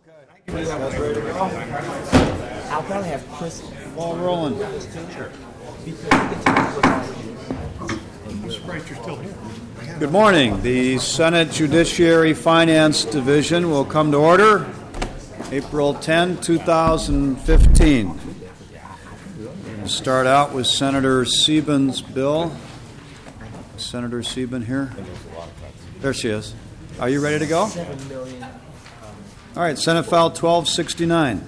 That's ready to go. I'll probably have Chris. Ball rolling. Sure. I'm surprised you're still here. Good morning. The Senate Judiciary Finance Division will come to order April 10, 2015. We'll start out with Senator Sieben's bill. Is Senator Sieben here? There she is. Are you ready to go? All right, Senate File 1269.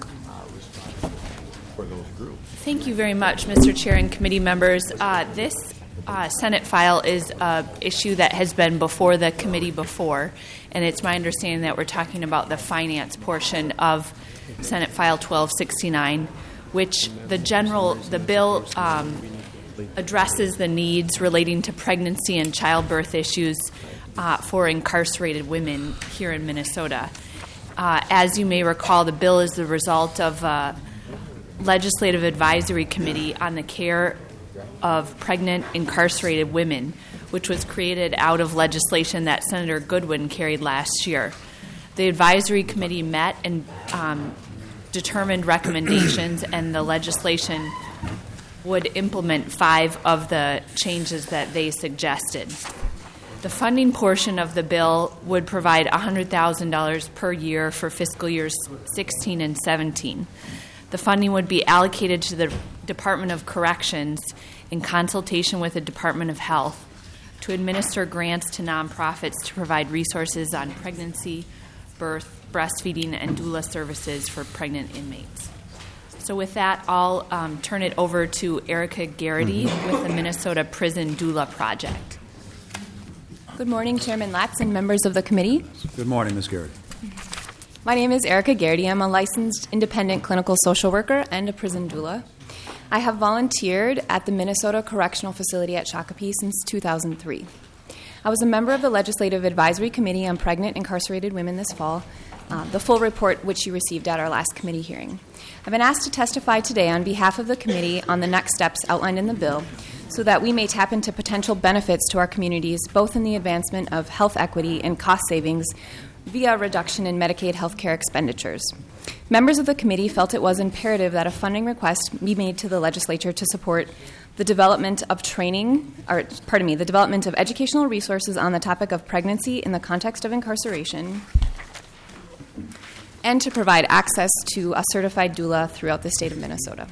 Thank you very much, Mr. Chair and committee members. This Senate file is an issue that has been before the committee before, and it's my understanding that we're talking about the finance portion of Senate File 1269, which the bill addresses the needs relating to pregnancy and childbirth issues for incarcerated women here in Minnesota. As you may recall, the bill is the result of a legislative advisory committee on the care of pregnant incarcerated women, which was created out of legislation that Senator Goodwin carried last year. The advisory committee met and determined recommendations, and the legislation would implement 5 of the changes that they suggested. The funding portion of the bill would provide $100,000 per year for fiscal years 16 and 17. The funding would be allocated to the Department of Corrections in consultation with the Department of Health to administer grants to nonprofits to provide resources on pregnancy, birth, breastfeeding, and doula services for pregnant inmates. So with that, I'll turn it over to Erica Garrity with the Minnesota Prison Doula Project. Good morning, Chairman Latz and members of the committee. Good morning, Ms. Garrity. My name is Erica Garrity. I'm a licensed independent clinical social worker and a prison doula. I have volunteered at the Minnesota Correctional Facility at Shakopee since 2003. I was a member of the Legislative Advisory Committee on Pregnant Incarcerated Women this fall, the full report which you received at our last committee hearing. I've been asked to testify today on behalf of the committee on the next steps outlined in the bill so that we may tap into potential benefits to our communities, both in the advancement of health equity and cost savings via reduction in Medicaid health care expenditures. Members of the committee felt it was imperative that a funding request be made to the legislature to support the development of the development of educational resources on the topic of pregnancy in the context of incarceration, and to provide access to a certified doula throughout the state of Minnesota.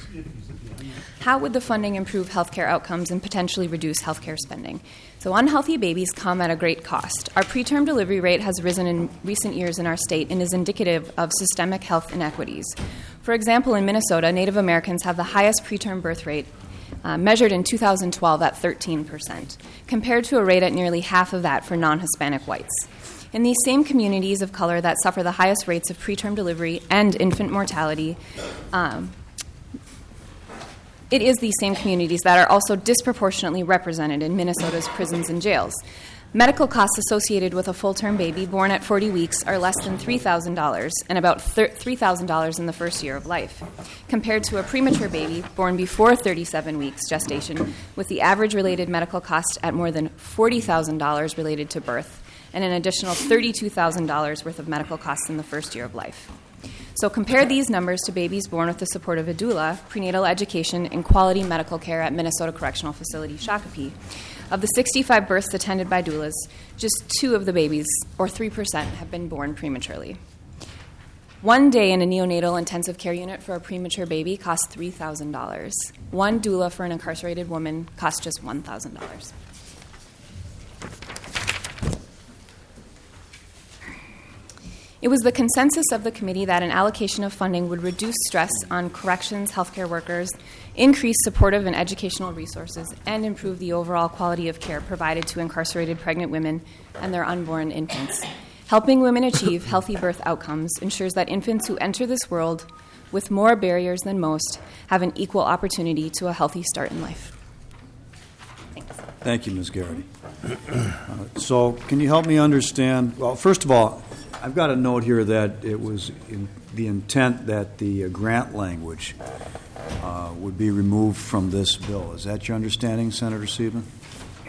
How would the funding improve healthcare outcomes and potentially reduce healthcare spending? So unhealthy babies come at a great cost. Our preterm delivery rate has risen in recent years in our state and is indicative of systemic health inequities. For example, in Minnesota, Native Americans have the highest preterm birth rate, measured in 2012 at 13%, compared to a rate at nearly half of that for non-Hispanic whites. In these same communities of color that suffer the highest rates of preterm delivery and infant mortality, it is these same communities that are also disproportionately represented in Minnesota's prisons and jails. Medical costs associated with a full-term baby born at 40 weeks are less than $3,000 and about $3,000 in the first year of life, compared to a premature baby born before 37 weeks gestation, with the average related medical cost at more than $40,000 related to birth and an additional $32,000 worth of medical costs in the first year of life. So compare these numbers to babies born with the support of a doula, prenatal education, and quality medical care at Minnesota Correctional Facility Shakopee. Of the 65 births attended by doulas, just 2 of the babies, or 3%, have been born prematurely. 1 day in a neonatal intensive care unit for a premature baby costs $3,000. 1 doula for an incarcerated woman costs just $1,000. It was the consensus of the committee that an allocation of funding would reduce stress on corrections healthcare workers, increase supportive and educational resources, and improve the overall quality of care provided to incarcerated pregnant women and their unborn infants. Helping women achieve healthy birth outcomes ensures that infants who enter this world with more barriers than most have an equal opportunity to a healthy start in life. Thanks. Thank you, Ms. Garrity. So can you help me understand? Well, first of all, I've got a note here that it was in the intent that the grant language would be removed from this bill. Is that your understanding, Senator Sieben?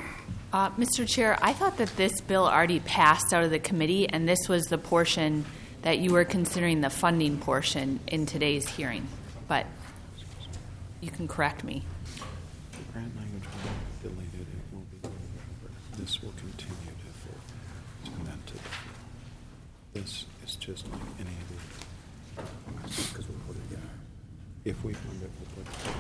Mr. Chair, I thought that this bill already passed out of the committee, and this was the portion that you were considering the funding portion in today's hearing, but you can correct me. Grant language will be deleted. It will be delivered. This will continue to amend to the field. This is just like any of the. Because we'll put it together. If we fund it, we'll put it.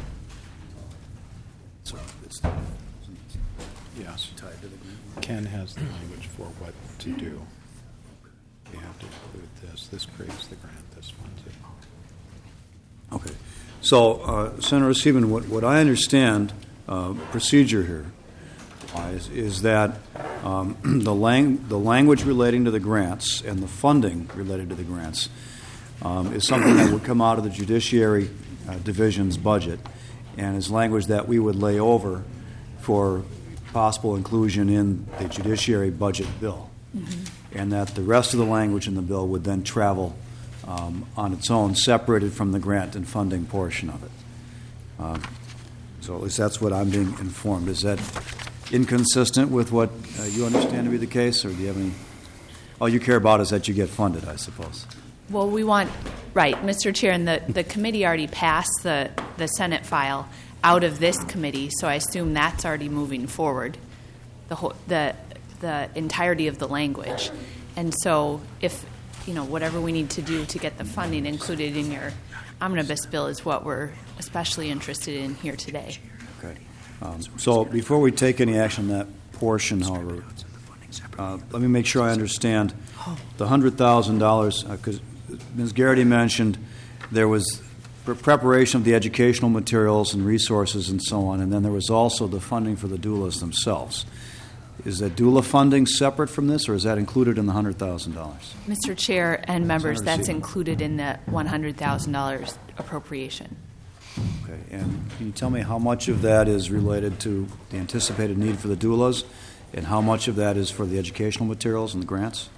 So it's Yes. tied to the grant. Ken has the language for what to do. We have to include this. This creates the grant. This funds it. Okay. So, Senator Seaman, what I understand procedure here is that the language relating to the grants and the funding related to the grants is something that would come out of the Judiciary Division's budget and is language that we would lay over for possible inclusion in the Judiciary budget bill. Mm-hmm. And that the rest of the language in the bill would then travel on its own, separated from the grant and funding portion of it. So at least that's what I'm being informed. Is that inconsistent with what you understand to be the case, or do you have any? All you care about is that you get funded, I suppose. Well, we want, right, Mr. Chair, and the committee already passed the Senate file out of this committee, so I assume that's already moving forward, the entirety of the language. And so if, whatever we need to do to get the funding included in your omnibus bill is what we're especially interested in here today. Okay. So before we take any action on that portion, however, let me make sure I understand the $100,000, because Ms. Garrity mentioned there was preparation of the educational materials and resources and so on, and then there was also the funding for the doulas themselves. Is that doula funding separate from this, or is that included in the $100,000? Mr. Chair and members, Senator that's Seaman. included in the $100,000 appropriation. Okay. And can you tell me how much of that is related to the anticipated need for the doulas, and how much of that is for the educational materials and the grants?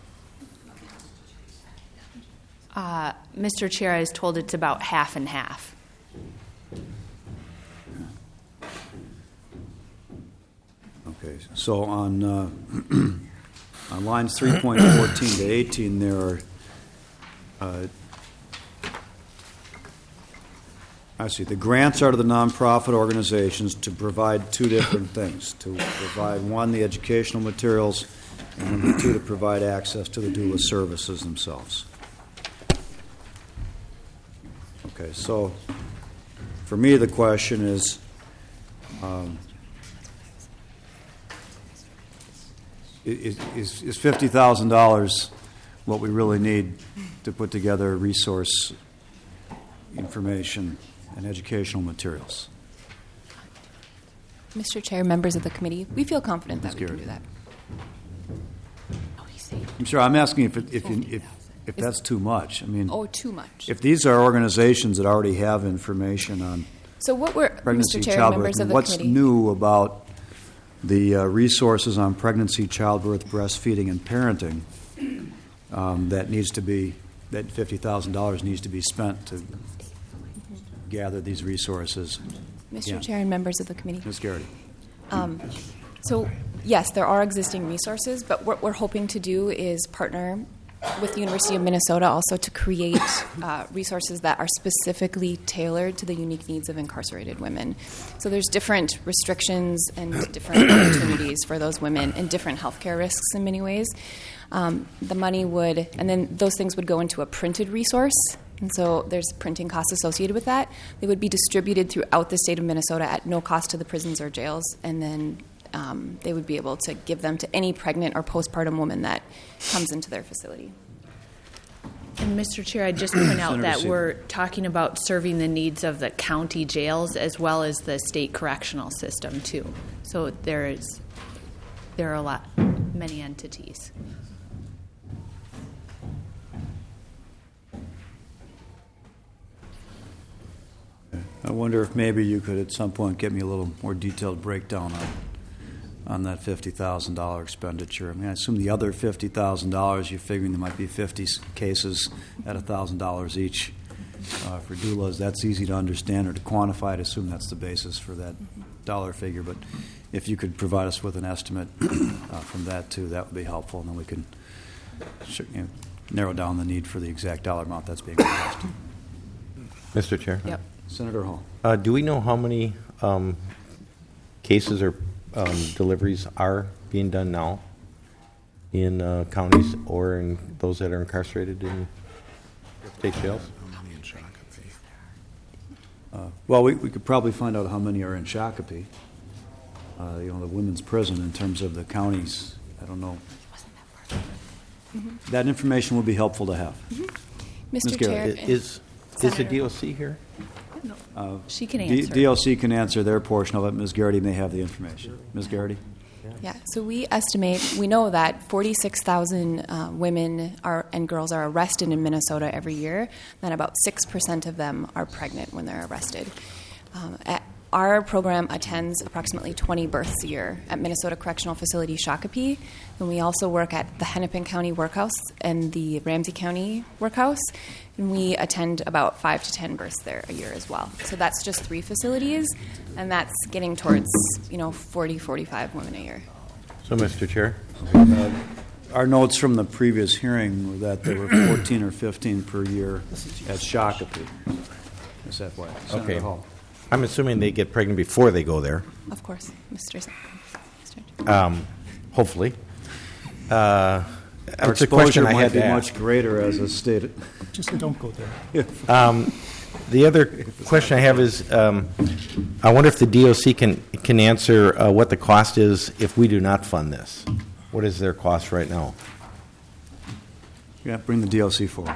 Mr. Chair, I was told it's about half and half. Okay, so on on lines 3.14 to 18, there are, the grants are to the nonprofit organizations to provide two different things. To provide, one, the educational materials, and number two, to provide access to the doula services themselves. Okay, so for me, the question is, is $50,000 what we really need to put together resource information and educational materials? Mr. Chair, members of the committee, we feel confident that we can do that. I'm sure. I'm asking if that's too much. I mean, Too much. if these are organizations that already have information on So what we're, pregnancy, Mr. Chair, childbirth, members of the what's committee. new about the resources on pregnancy, childbirth, breastfeeding, and parenting that needs to be, that $50,000 needs to be spent to gather these resources? Mr. Yeah. Chair and members of the committee. Ms. Garrity. So, yes, there are existing resources, but what we're hoping to do is partner with the University of Minnesota also to create resources that are specifically tailored to the unique needs of incarcerated women. So there's different restrictions and different opportunities for those women and different healthcare risks in many ways. The money would, and then those things would go into a printed resource, and so there's printing costs associated with that. They would be distributed throughout the state of Minnesota at no cost to the prisons or jails, and then they would be able to give them to any pregnant or postpartum woman that comes into their facility. And Mr. Chair, I'd just point out Senator that Seaman. we're talking about serving the needs of the county jails as well as the state correctional system too. So there are many entities. I wonder if maybe you could at some point get me a little more detailed breakdown on that $50,000 expenditure. I mean, I assume the other $50,000, you're figuring there might be 50 cases at $1,000 each for doulas. That's easy to understand or to quantify. I'd assume that's the basis for that dollar figure. But if you could provide us with an estimate from that, too, that would be helpful. And then we can narrow down the need for the exact dollar amount that's being requested. Mr. Chair? Yep. Senator Hall. Do we know how many cases or deliveries are being done now in counties or in those that are incarcerated in state jails? Well, we could probably find out how many are in Shakopee, the women's prison, in terms of the counties. I don't know. That information would be helpful to have. Mr. Garrett. Chair, Is the Senator. DOC here? She can answer. DLC can answer their portion of it. Ms. Garrity may have the information. Ms. Garrity? Yeah, so we know that 46,000 women and girls are arrested in Minnesota every year, then about 6% of them are pregnant when they're arrested. Our program attends approximately 20 births a year at Minnesota Correctional Facility Shakopee, and we also work at the Hennepin County Workhouse and the Ramsey County Workhouse, and we attend about 5 to 10 births there a year as well. So that's just 3 facilities, and that's getting towards 40, 45 women a year. So, Mr. Chair? Our notes from the previous hearing were that there were 14 or 15 per year at Shakopee. Is that why? Senator Okay. Hall. I'm assuming they get pregnant before they go there, Of course, Mr. hopefully. Our It's a question exposure I might had be to ask. much greater, as is stated. Just don't go there. The other question I have is, I wonder if the DOC can answer what the cost is if we do not fund this. What is their cost right now? Yeah, bring the DLC forward.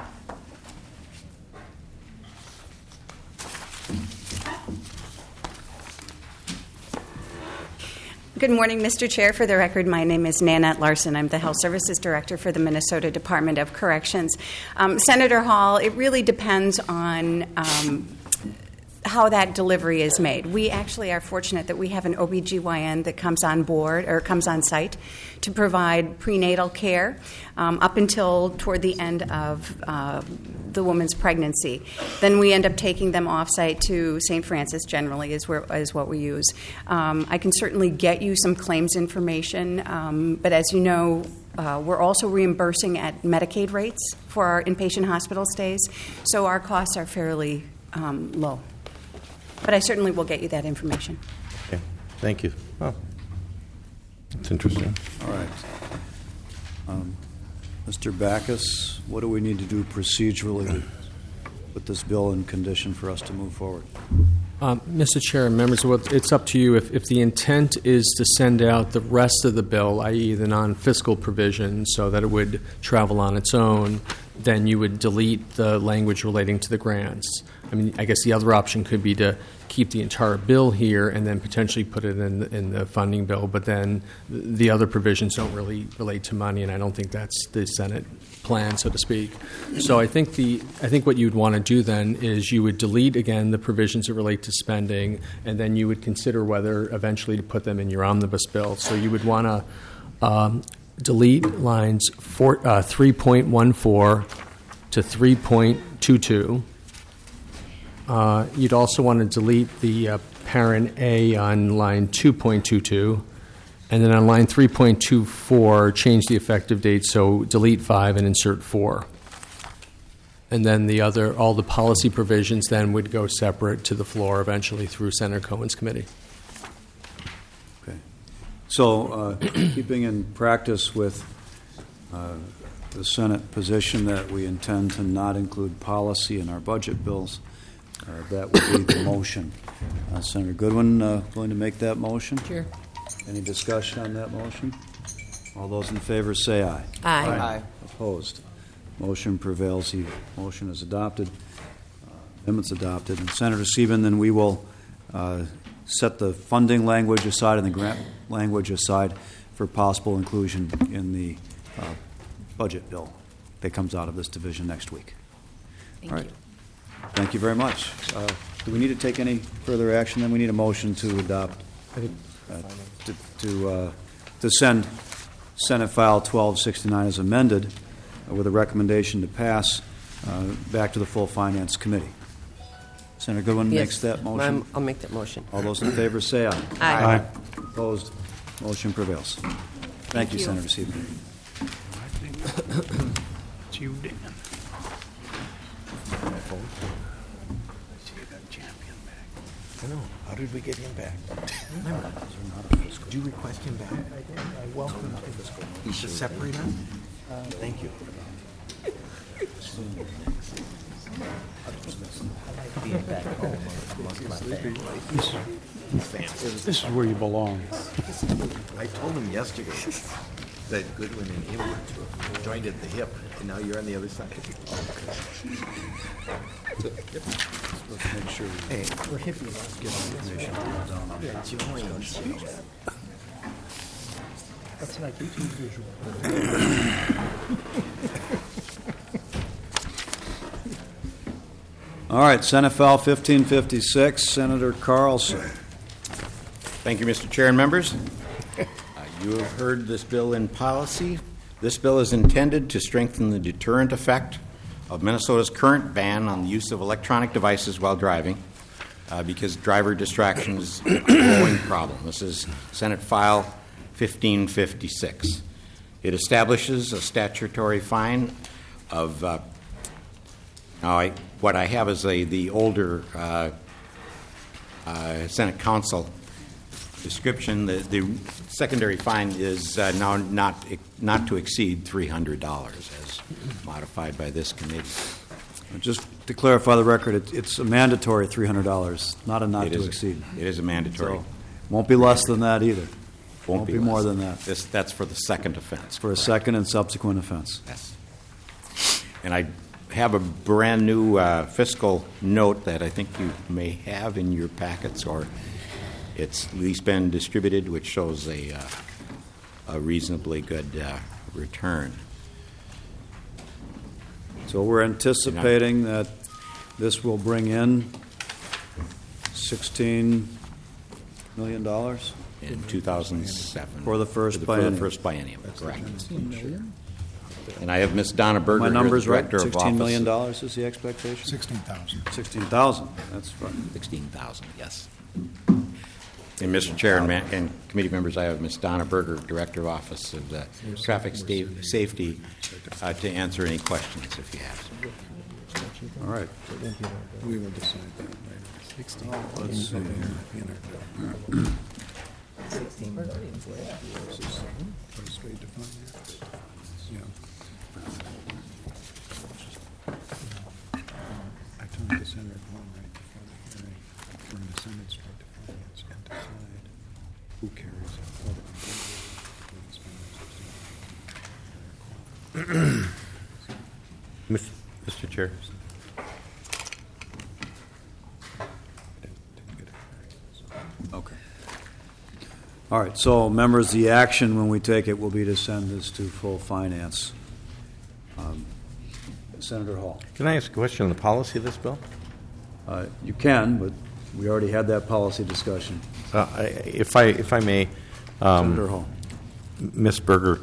Good morning, Mr. Chair. For the record, my name is Nanette Larson. I'm the Health Services Director for the Minnesota Department of Corrections. Senator Hall, it really depends on how that delivery is made. We actually are fortunate that we have an OBGYN that comes on board or comes on site to provide prenatal care up until toward the end of the woman's pregnancy. Then we end up taking them off-site to St. Francis, generally, is what we use. I can certainly get you some claims information, but as you know, we're also reimbursing at Medicaid rates for our inpatient hospital stays, so our costs are fairly low. But I certainly will get you that information. Okay, thank you. Oh, that's interesting. All right. Mr. Backus, what do we need to do procedurally to put this bill in condition for us to move forward? Mr. Chair and members, it's up to you. If the intent is to send out the rest of the bill, i.e. the non-fiscal provision, so that it would travel on its own, then you would delete the language relating to the grants. I mean, I guess the other option could be to keep the entire bill here and then potentially put it in the funding bill, but then the other provisions don't really relate to money, and I don't think that's the Senate plan, so to speak. So I think what you'd want to do then is you would delete again the provisions that relate to spending, and then you would consider whether eventually to put them in your omnibus bill. So you would want to delete lines 3.14 to 3.22. You'd also want to delete the parent A on line 2.22, and then on line 3.24, change the effective date, so delete 5 and insert 4. And then all the policy provisions then would go separate to the floor eventually through Senator Cohen's committee. Okay. So, keeping in practice with the Senate position that we intend to not include policy in our budget bills, that would be the motion. Senator Goodwin, going to make that motion? Sure. Any discussion on that motion? All those in favor say aye. Aye. Opposed? Motion prevails. The motion is adopted. Amendment's adopted. And Senator Sieben, then we will set the funding language aside and the grant language aside for possible inclusion in the budget bill that comes out of this division next week. Thank All right. you. Thank you very much. Do we need to take any further action? Then we need a motion to adopt, to send Senate File 1269 as amended with a recommendation to pass back to the full Finance Committee. Senator Goodwin makes that motion. I'll make that motion. All those in favor say aye. Aye. Opposed? Motion prevails. Thank you, Senator Sieben. It's you, Dan. I know. How did we get him back? Remember, did you request him back? I welcome him. To separate us? Thank you. This is where you belong. I told him yesterday that Goodwin and him were joined at the hip, and now you're on the other side. Let's make sure we Hey, get information down. That's like a visual. All right, Senate File 1556, Senator Carlson. Thank you, Mr. Chair and members. You have heard this bill in policy. This bill is intended to strengthen the deterrent effect of Minnesota's current ban on the use of electronic devices while driving because driver distraction is a growing problem. This is Senate File 1556. It establishes a statutory fine of what I have is the older Senate Council description. The secondary fine is now not to exceed $300 as modified by this committee. Just to clarify the record, it's a mandatory $300, not a not to exceed. It is a mandatory. So, won't be less than that either. Won't be more less. than that. That's for the second offense. For a second and subsequent offense. Yes. And I have a brand new fiscal note that I think you may have in your packets, or it's at least been distributed, which shows a reasonably good return. So we're anticipating that this will bring in $16 million in 2007 for the first for biennium. the first biennium, correct? And I have Miss Donna Berger, My number's here, right. the director of $16 million office. is the expectation. 16,000. 16,000. That's right. 16,000, yes. And Mr. Chair and committee members, I have Ms. Donna Berger, Director of Office of Traffic Safety, to answer any questions if you have some. All right. We will decide that later. 16. Let's see. 16 million. Straight to finance. Yeah. I talked to Senator Hall right before the hearing, bring the Senate straight to finance and decide who carries it, whether Mr. Chair. Okay. All right, so members, the action when we take it will be to send this to full finance. Senator Hall. Can I ask a question on the policy of this bill? You can, but we already had that policy discussion. If I may, Senator Hall. Ms. Berger,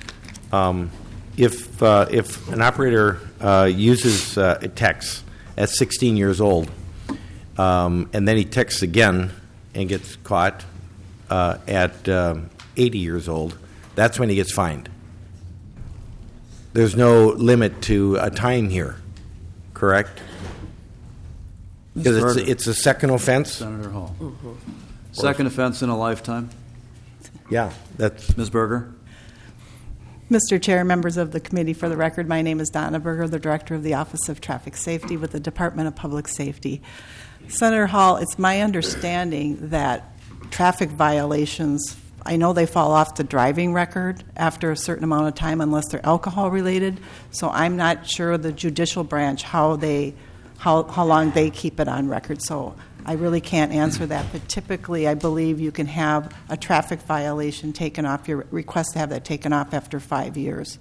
if an operator uses a text at 16 years old, and then he texts again and gets caught at 80 years old, that's when he gets fined. There's no limit to a time here, correct? Because it's a second offense? Senator Hall. Second offense in a lifetime. Yeah, that's... Ms. Berger. Mr. Chair, members of the committee, for the record, my name is Donna Berger, the Director of the Office of Traffic Safety with the Department of Public Safety. Senator Hall, it's my understanding that traffic violations, I know they fall off the driving record after a certain amount of time unless they're alcohol related, so I'm not sure the judicial branch how long they keep it on record, so I really can't answer that, but typically I believe you can have a traffic violation taken off, your request to have that taken off after 5 years.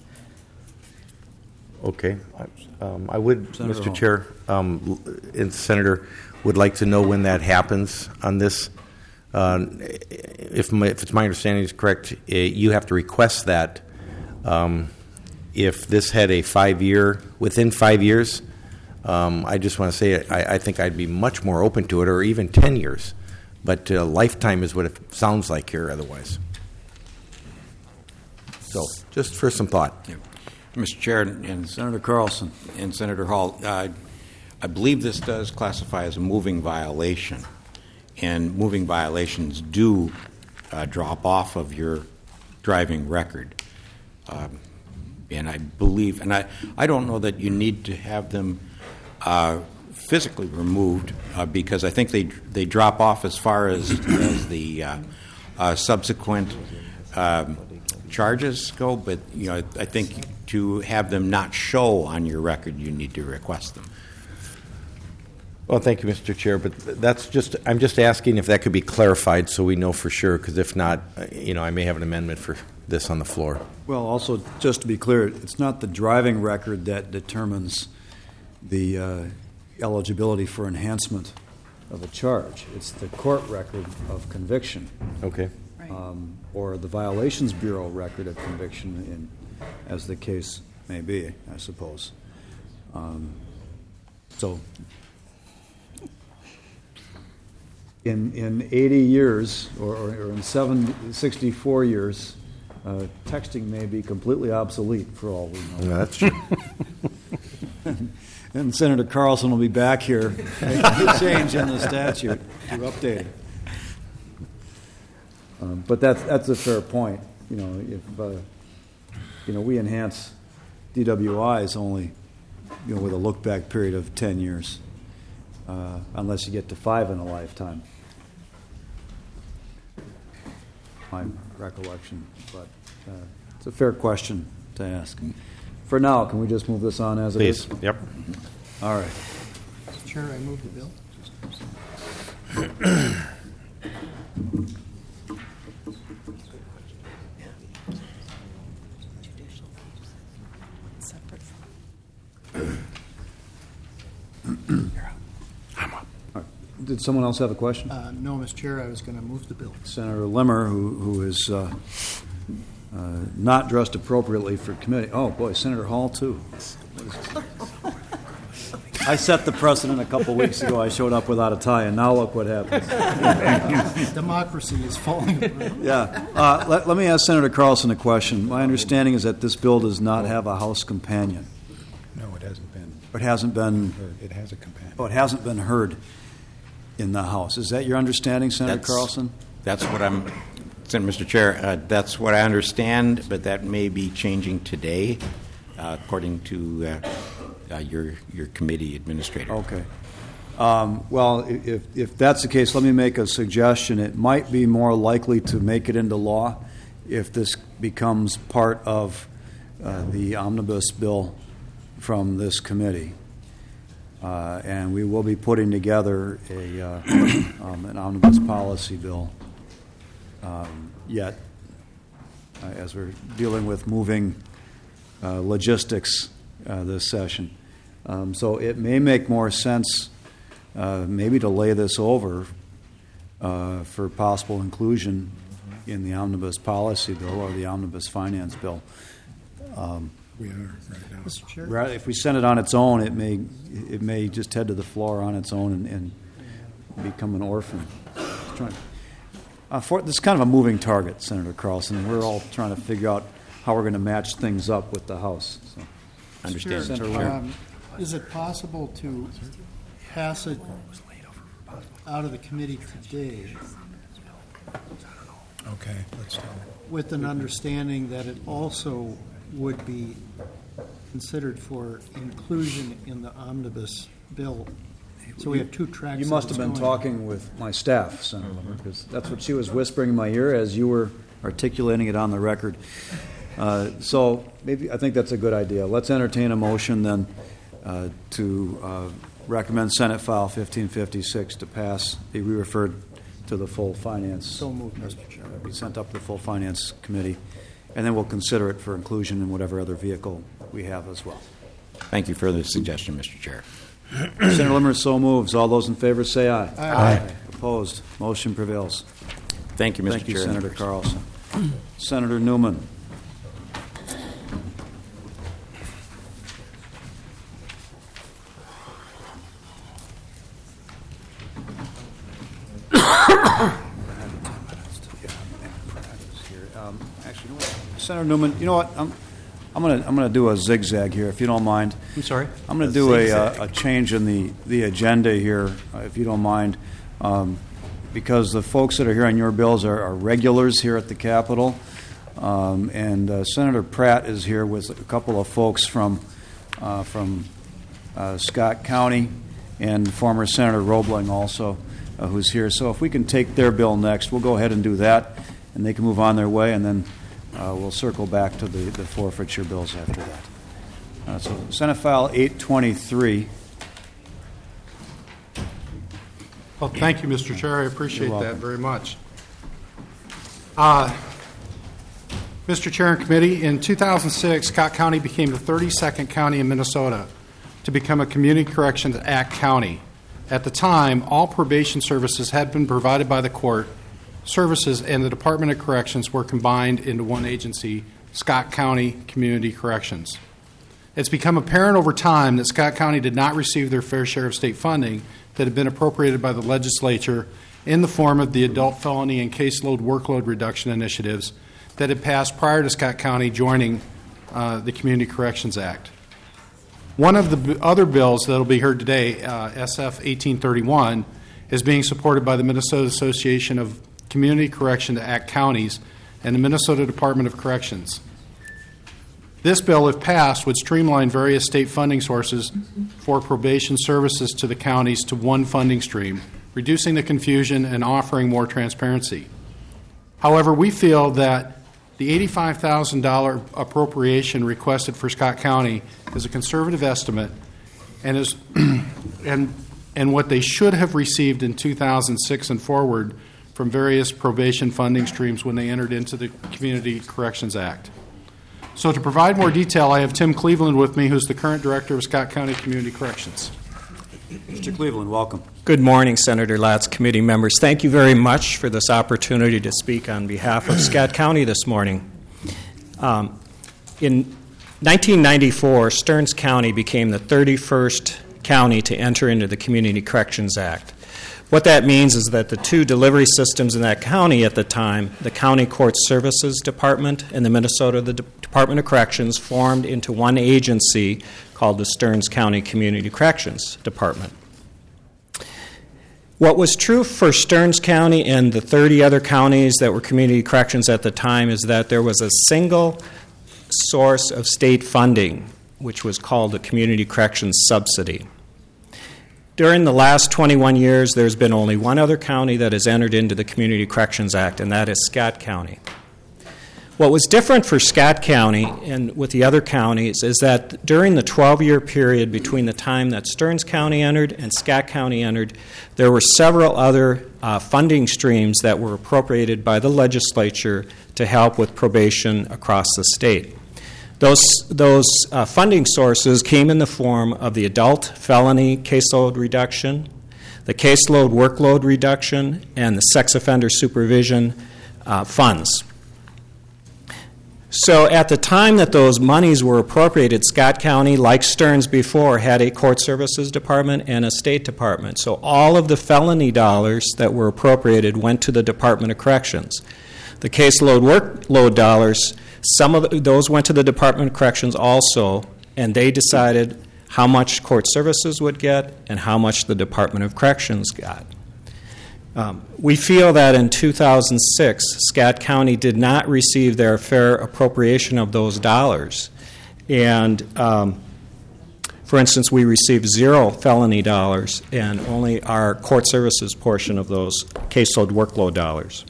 Okay. I would, Senator Mr. Hall. Chair, and Senator, would like to know when that happens on this. If it's my understanding is correct, you have to request that if this had a 5-year, within 5 years, I just want to say I think I'd be much more open to it, or even 10 years. But lifetime is what it sounds like here otherwise. So just for some thought. Mr. Chair and Senator Carlson. and Senator Hall, I believe this does classify as a moving violation, and moving violations do drop off of your driving record. And I believe, and I don't know that you need to have them physically removed because I think they drop off as far as the subsequent charges go. But I think to have them not show on your record, you need to request them. Well, thank you, Mr. Chair, but I'm just asking if that could be clarified so we know for sure, because if not, I may have an amendment for this on the floor. Well, also, just to be clear, it's not the driving record that determines the eligibility for enhancement of a charge. It's the court record of conviction. Okay. Or the Violations Bureau record of conviction, as the case may be, I suppose. So, in 80 years, or in 64 years, texting may be completely obsolete for all we know. No, that's true. And Senator Carlson will be back here making a change in the statute to update it. But that's a fair point. If we enhance DWIs only, with a look-back period of 10 years, unless you get to 5 in a lifetime. My recollection, but it's a fair question to ask. For now, can we just move this on as it is? Please. Yep. All right. Mr. Chair, I move the bill. Did someone else have a question? No, Mr. Chair, I was going to move the bill. Senator Limmer, who is not dressed appropriately for committee. Oh, boy, Senator Hall, too. I set the precedent a couple weeks ago. I showed up without a tie, and now look what happens. Democracy is falling apart. Yeah. Let me ask Senator Carlson a question. My understanding is that this bill does not have a House companion. No, it hasn't been. It hasn't been. It has a companion. Oh, it hasn't been heard in the House. Is that your understanding, Senator Carlson? That's what Mr. Chair, that's what I understand, but that may be changing today, according to your committee administrator. Okay. Well, if that's the case, let me make a suggestion. It might be more likely to make it into law if this becomes part of the omnibus bill from this committee. And we will be putting together an omnibus policy bill yet, as we're dealing with moving logistics this session. So it may make more sense maybe to lay this over for possible inclusion in the omnibus policy bill or the omnibus finance bill. We are right now. Mr. Chair? If we send it on its own, it may just head to the floor on its own and become an orphan. This is kind of a moving target, Senator Carlson. We're all trying to figure out how we're going to match things up with the House. So. Understand. Senator Limmer. Is it possible to pass it out of the committee today Okay, let's do it. with an understanding that it also would be considered for inclusion in the omnibus bill? So we have two tracks. You must have been talking with my staff, Senator Limmer, because that's what she was whispering in my ear as you were articulating it on the record. So maybe I think that's a good idea. Let's entertain a motion then to recommend Senate File 1556 to pass, be referred to the full finance. So moved, Mr. Chair. Be sent up to the full finance committee, and then we'll consider it for inclusion in whatever other vehicle we have as well. Thank you for the suggestion, Mr. Chair. Senator Limmer so moves. All those in favor say aye. Aye. Opposed? Motion prevails. Thank you, Mr. Thank you, Chair. Senator Carlson. Senator Newman. Actually, Senator Newman, you know what? I'm gonna do a zigzag here, if you don't mind. I'm sorry? I'm going to do a change in the agenda here, if you don't mind, because the folks that are here on your bills are regulars here at the Capitol, and Senator Pratt is here with a couple of folks from Scott County, and former Senator Roebling also, who's here. So if we can take their bill next, we'll go ahead and do that, and they can move on their way, and then we'll circle back to the forfeiture bills after that. So Senate File 823. Well, thank you, Mr. Chair. I appreciate that very much. Mr. Chair and Committee, in 2006, Scott County became the 32nd county in Minnesota to become a Community Corrections Act county. At the time, all probation services had been provided by the court. Services and the Department of Corrections were combined into one agency, Scott County Community Corrections. It's become apparent over time that Scott County did not receive their fair share of state funding that had been appropriated by the legislature in the form of the adult felony and caseload workload reduction initiatives that had passed prior to Scott County joining the Community Corrections Act. One of the other bills that will be heard today, SF 1831, is being supported by the Minnesota Association of Community Correction Act Counties and the Minnesota Department of Corrections. This bill, if passed, would streamline various state funding sources for probation services to the counties to one funding stream, reducing the confusion and offering more transparency. However, we feel that the $85,000 appropriation requested for Scott County is a conservative estimate and is and what they should have received in 2006 and forward from various probation funding streams when they entered into the Community Corrections Act. So to provide more detail, I have Tim Cleveland with me, who's the current director of Scott County Community Corrections. Mr. Cleveland, welcome. Good morning, Senator Latz, committee members. Thank you very much for this opportunity to speak on behalf of Scott County this morning. In 1994, Stearns County became the 31st county to enter into the Community Corrections Act. What that means is that the two delivery systems in that county at the time, the County Court Services Department and the Minnesota Department of Corrections, formed into one agency called the Stearns County Community Corrections Department. What was true for Stearns County and the 30 other counties that were community corrections at the time is that there was a single source of state funding, which was called the Community Corrections Subsidy. During the last 21 years, there's been only one other county that has entered into the Community Corrections Act, and that is Scott County. What was different for Scott County and with the other counties is that during the 12-year period between the time that Stearns County entered and Scott County entered, there were several other funding streams that were appropriated by the legislature to help with probation across the state. Those funding sources came in the form of the adult felony caseload reduction, the caseload workload reduction, and the sex offender supervision funds. So at the time that those monies were appropriated, Scott County, like Stearns before, had a court services department and a state department. So all of the felony dollars that were appropriated went to the Department of Corrections. The caseload workload dollars, some of those went to the Department of Corrections also, and they decided how much court services would get and how much the Department of Corrections got. We feel that in 2006, Scott County did not receive their fair appropriation of those dollars. And, for instance, we received 0 felony dollars and only our court services portion of those caseload workload dollars.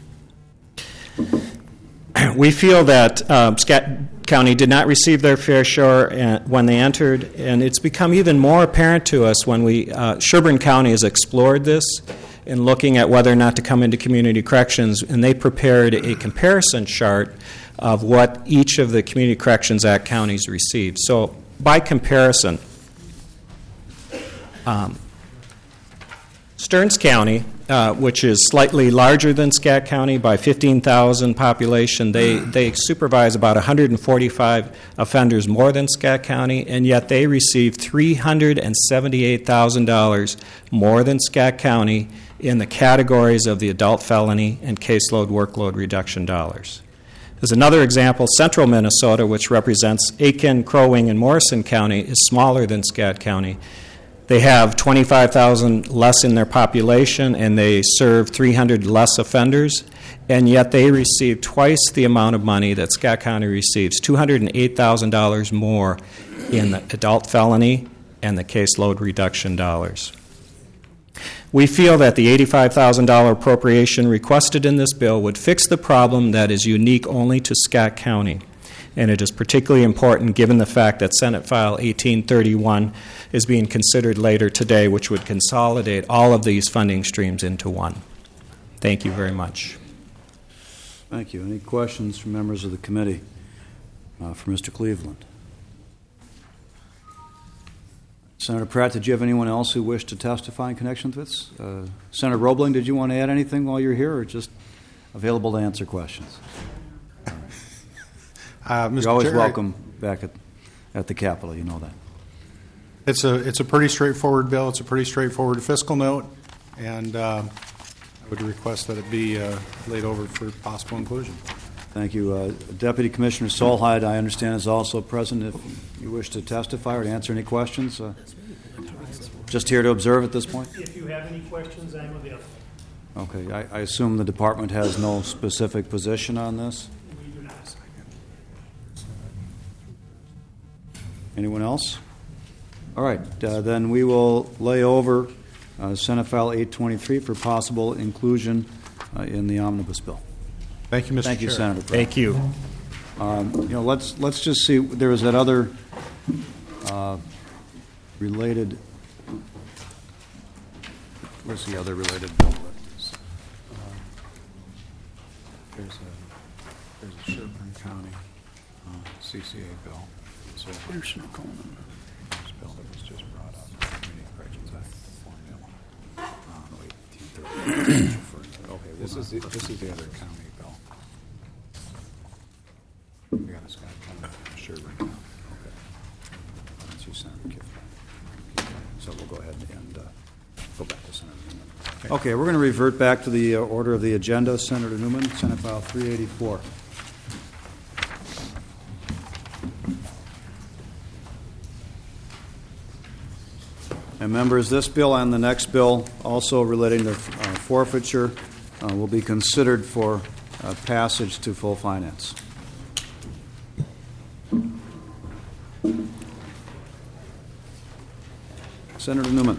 We feel that Scott County did not receive their fair share when they entered, and it's become even more apparent to us when Sherburne County has explored this in looking at whether or not to come into community corrections, and they prepared a comparison chart of what each of the Community Corrections Act counties received. So by comparison, Stearns County, which is slightly larger than Scott County by 15,000 population, they supervise about 145 offenders more than Scott County, and yet they receive $378,000 more than Scott County in the categories of the adult felony and caseload workload reduction dollars. As another example, central Minnesota, which represents Aiken, Crow Wing, and Morrison County, is smaller than Scott County. They have 25,000 less in their population, and they serve 300 less offenders, and yet they receive twice the amount of money that Scott County receives, $208,000 more in the adult felony and the caseload reduction dollars. We feel that the $85,000 appropriation requested in this bill would fix the problem that is unique only to Scott County. And it is particularly important given the fact that Senate File 1831 is being considered later today, which would consolidate all of these funding streams into one. Thank you very much. Thank you. Any questions from members of the committee for Mr. Cleveland? Senator Pratt, did you have anyone else who wished to testify in connection with this? Senator Roebling, did you want to add anything while you're here, or just available to answer questions? You're always welcome back at the Capitol. You know that. It's a pretty straightforward bill. It's a pretty straightforward fiscal note, and I would request that it be laid over for possible inclusion. Thank you. Deputy Commissioner Solheid, I understand, is also present. If you wish to testify or to answer any questions, just here to observe at this point? If you have any questions, I'm available. Okay. I assume the department has no specific position on this? We do not. Anyone else? All right. Then we will lay over Senate File 823 for possible inclusion in the omnibus bill. Thank you, Mr. Chair. Thank you, Senator Pratt. Thank you. Let's just see. There was that other related. What's the other related bill? There's a Sherburne County CCA bill. So there's no Coleman. This bill that was just brought up, Community Corrections Act formula. Okay, this is the other county bill. We got a Scott County, Sherburne County. Okay. That's you, Senator Kiffin. So we'll go ahead and go back to Senator Newman. Okay, we're going to revert back to the order of the agenda. Senator Newman, Senate File 384. And members, this bill and the next bill, also relating to forfeiture, will be considered for passage to full finance. Senator Newman.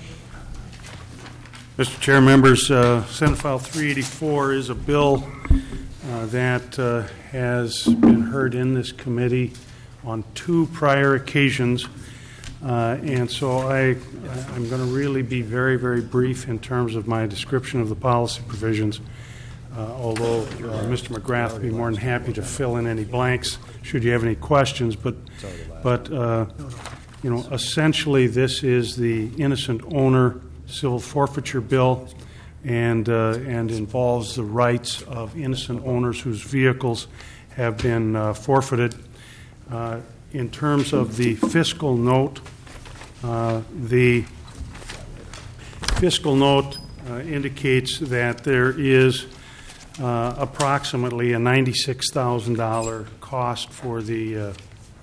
Mr. Chair, members, Senate File 384 is a bill that has been heard in this committee on 2 prior occasions. And so I'm going to really be very, very brief in terms of my description of the policy provisions, although Mr. McGrath would be more than happy to fill in any blanks should you have any questions. But essentially this is the innocent owner civil forfeiture bill and involves the rights of innocent owners whose vehicles have been forfeited. In terms of the fiscal note, indicates that there is approximately a $96,000 cost for the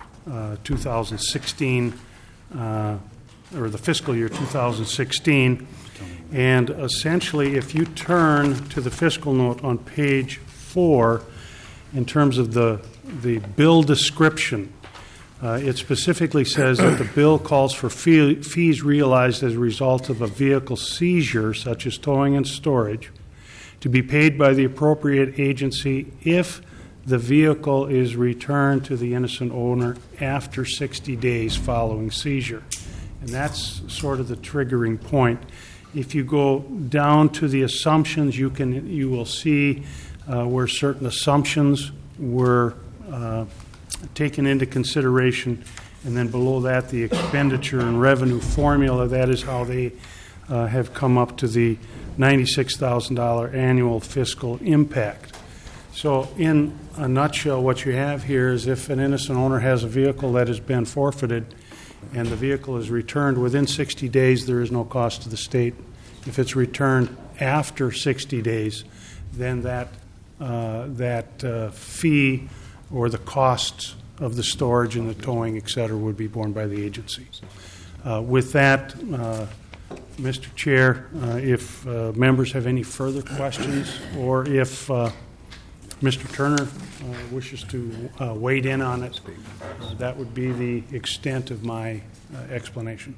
2016 or the fiscal year 2016. And essentially, if you turn to the fiscal note on page 4, in terms of the bill description, it specifically says that the bill calls for fees realized as a result of a vehicle seizure, such as towing and storage, to be paid by the appropriate agency if the vehicle is returned to the innocent owner after 60 days following seizure. And that's sort of the triggering point. If you go down to the assumptions, you will see where certain assumptions were taken into consideration, and then below that the expenditure and revenue formula. That is how they have come up to the $96,000 annual fiscal impact. So in a nutshell, what you have here is if an innocent owner has a vehicle that has been forfeited and the vehicle is returned within 60 days, there is no cost to the state. If it's returned after 60 days, then that that fee or the costs of the storage and the towing, et cetera, would be borne by the agency. With that, Mr. Chair, if members have any further questions, or if Mr. Turner wishes to wade in on it, that would be the extent of my explanation.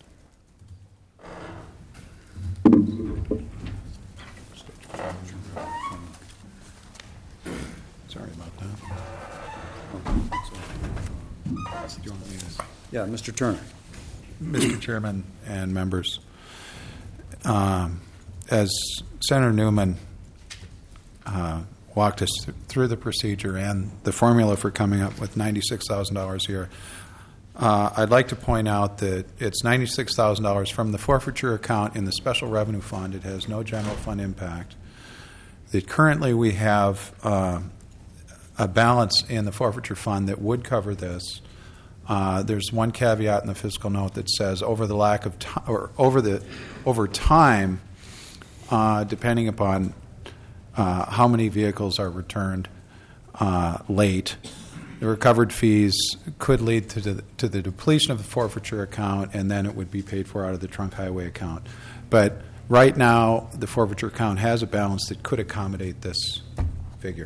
Sorry about that. Do you want me to? Yeah, Mr. Turner. Mr. Chairman and members, as Senator Newman walked us through the procedure and the formula for coming up with $96,000 here, I'd like to point out that it's $96,000 from the forfeiture account in the special revenue fund. It has no general fund impact. That currently we have a balance in the forfeiture fund that would cover this. There's one caveat in the fiscal note that says over time, depending upon how many vehicles are returned late, the recovered fees could lead to the depletion of the forfeiture account, and then it would be paid for out of the trunk highway account. But right now, the forfeiture account has a balance that could accommodate this figure.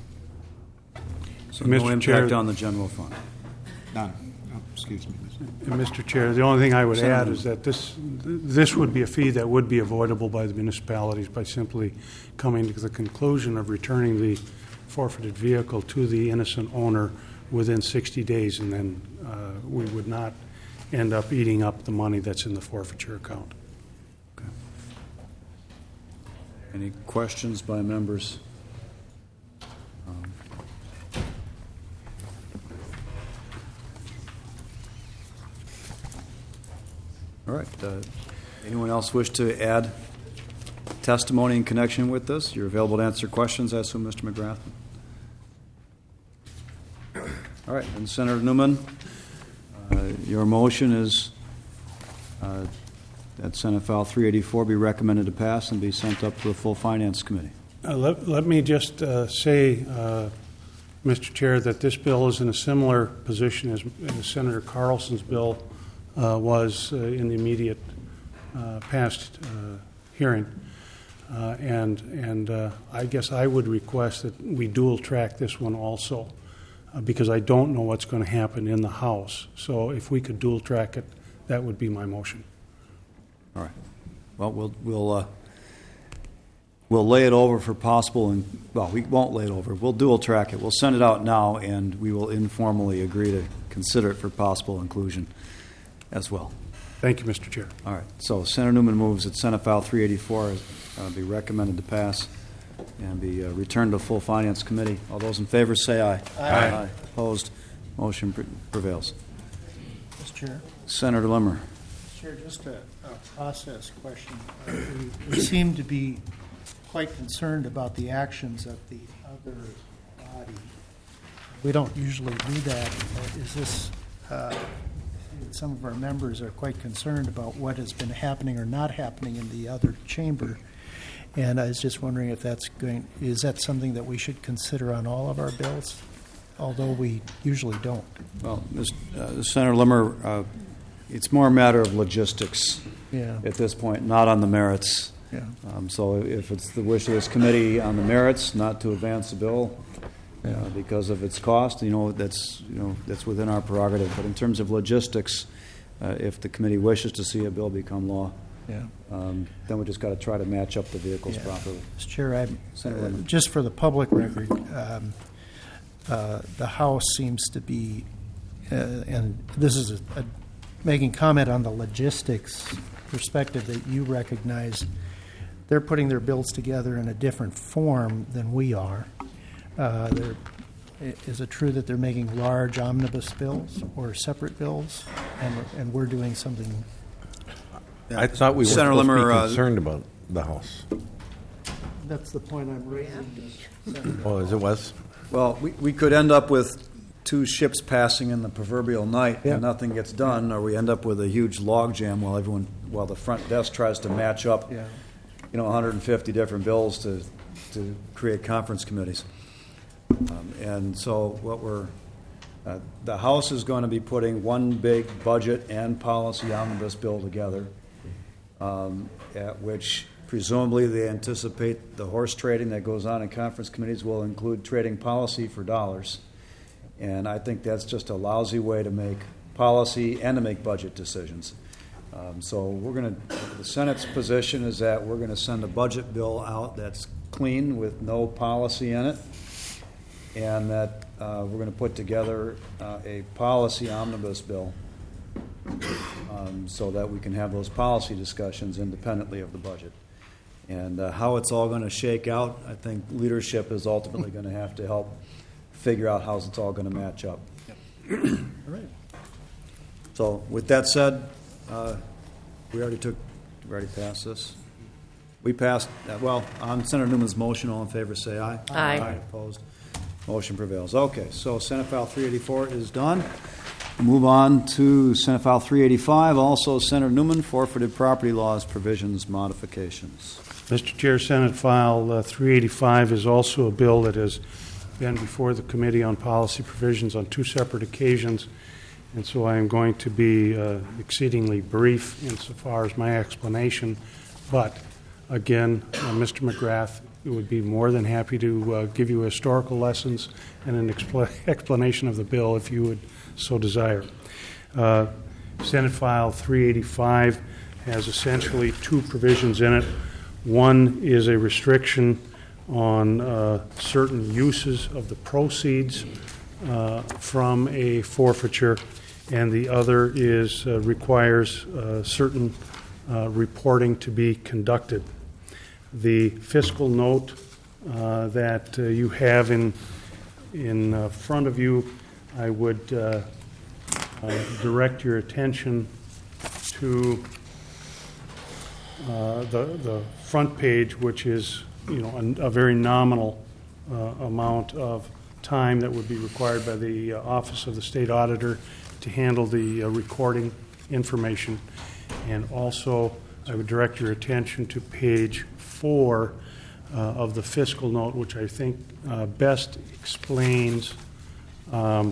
So no impact on the general fund? None. Oh, excuse me. And Mr. Chair, the only thing I would add is that this would be a fee that would be avoidable by the municipalities by simply coming to the conclusion of returning the forfeited vehicle to the innocent owner within 60 days, and then we would not end up eating up the money that's in the forfeiture account. Okay. Any questions by members? All right. Anyone else wish to add testimony in connection with this? You're available to answer questions, I assume, Mr. McGrath. All right. And Senator Newman, your motion is that Senate File 384 be recommended to pass and be sent up to the full Finance Committee. Let me just say, Mr. Chair, that this bill is in a similar position as Senator Carlson's bill was in the immediate past hearing. And I guess I would request that we dual track this one also, because I don't know what's going to happen in the House. So if we could dual track it, that would be my motion. All right. Well, we'll lay it over for possible, we won't lay it over. We'll dual track it. We'll send it out now, and we will informally agree to consider it for possible inclusion as well. Thank you, Mr. Chair. All right. So Senator Newman moves that Senate File 384 be recommended to pass and be returned to full Finance Committee. All those in favor say aye. Aye. Opposed? Motion prevails. Mr. Chair. Senator Limmer. Mr. Chair, just a process question. We seem to be quite concerned about the actions of the other body. We don't usually do that. Is this... some of our members are quite concerned about what has been happening or not happening in the other chamber. And I was just wondering if is that something that we should consider on all of our bills, although we usually don't? Well, Senator Limmer, it's more a matter of logistics at this point, not on the merits. Yeah. So if it's the wish of this committee on the merits not to advance the bill because of its cost, that's within our prerogative. But in terms of logistics, if the committee wishes to see a bill become law, then we just got to try to match up the vehicles properly. Mr. Chair, just for the public record, the House seems to be, and this is making comment on the logistics perspective that you recognize, they're putting their bills together in a different form than we are. Is it true that they're making large omnibus bills or separate bills, and we're doing something? I thought we were supposed to be concerned about the House. That's the point I'm raising. Oh, as it was? Well, we could end up with two ships passing in the proverbial night and nothing gets done, or we end up with a huge logjam while the front desk tries to match up 150 different bills to to create conference committees. And so what the House is going to be putting one big budget and policy omnibus bill together, at which presumably they anticipate the horse trading that goes on in conference committees will include trading policy for dollars. And I think that's just a lousy way to make policy and to make budget decisions. So the Senate's position is that we're going to send a budget bill out that's clean with no policy in it, and that we're going to put together a policy omnibus bill so that we can have those policy discussions independently of the budget. And how it's all going to shake out, I think leadership is ultimately going to have to help figure out how it's all going to match up. All right. So with that said, we already passed this. We passed, on Senator Newman's motion, all in favor say aye. Aye. Opposed? Motion prevails. Okay, so Senate File 384 is done. Move on to Senate File 385, also Senator Newman, forfeited property laws provisions modifications. Mr. Chair, Senate File 385 is also a bill that has been before the Committee on Policy Provisions on two separate occasions, and so I am going to be exceedingly brief insofar as my explanation. But again, Mr. McGrath would be more than happy to give you historical lessons and an explanation of the bill if you would so desire. Senate File 385 has essentially two provisions in it. One is a restriction on certain uses of the proceeds from a forfeiture, and the other is requires certain reporting to be conducted. The fiscal note that you have in front of you, I would direct your attention to the front page, which is a very nominal amount of time that would be required by the Office of the State Auditor to handle the recording information. And also, I would direct your attention to page 4 of the fiscal note, which I think best explains the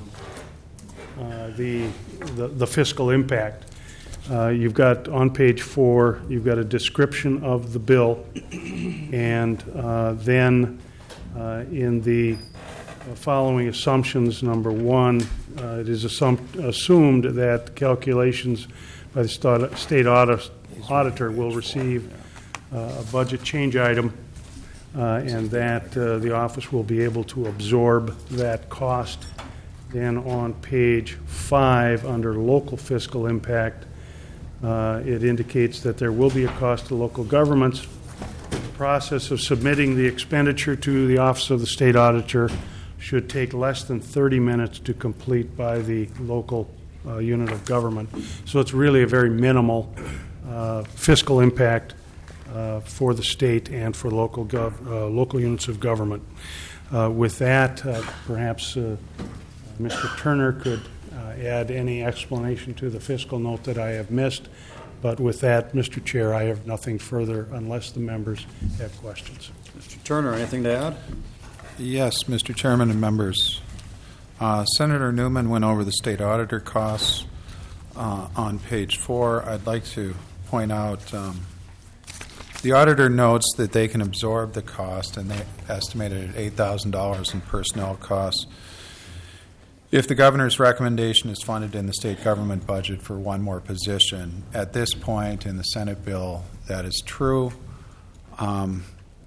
fiscal impact. You've got on page 4, you've got a description of the bill, and then in the following assumptions, number 1, it is assumed that calculations by the state auditor will receive a budget change item, and that the office will be able to absorb that cost. Then on page 5, under local fiscal impact, it indicates that there will be a cost to local governments. The process of submitting the expenditure to the Office of the State Auditor should take less than 30 minutes to complete by the local unit of government. So it's really a very minimal fiscal impact for the state and for local units of government. With that, perhaps Mr. Turner could add any explanation to the fiscal note that I have missed. But with that, Mr. Chair, I have nothing further unless the members have questions. Mr. Turner, anything to add? Yes, Mr. Chairman and members. Senator Newman went over the state auditor costs on page 4. I'd like to point out the auditor notes that they can absorb the cost, and they estimated at $8,000 in personnel costs if the governor's recommendation is funded in the state government budget for one more position. At this point in the Senate bill, that is true. And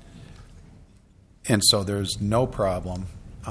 so there's no problem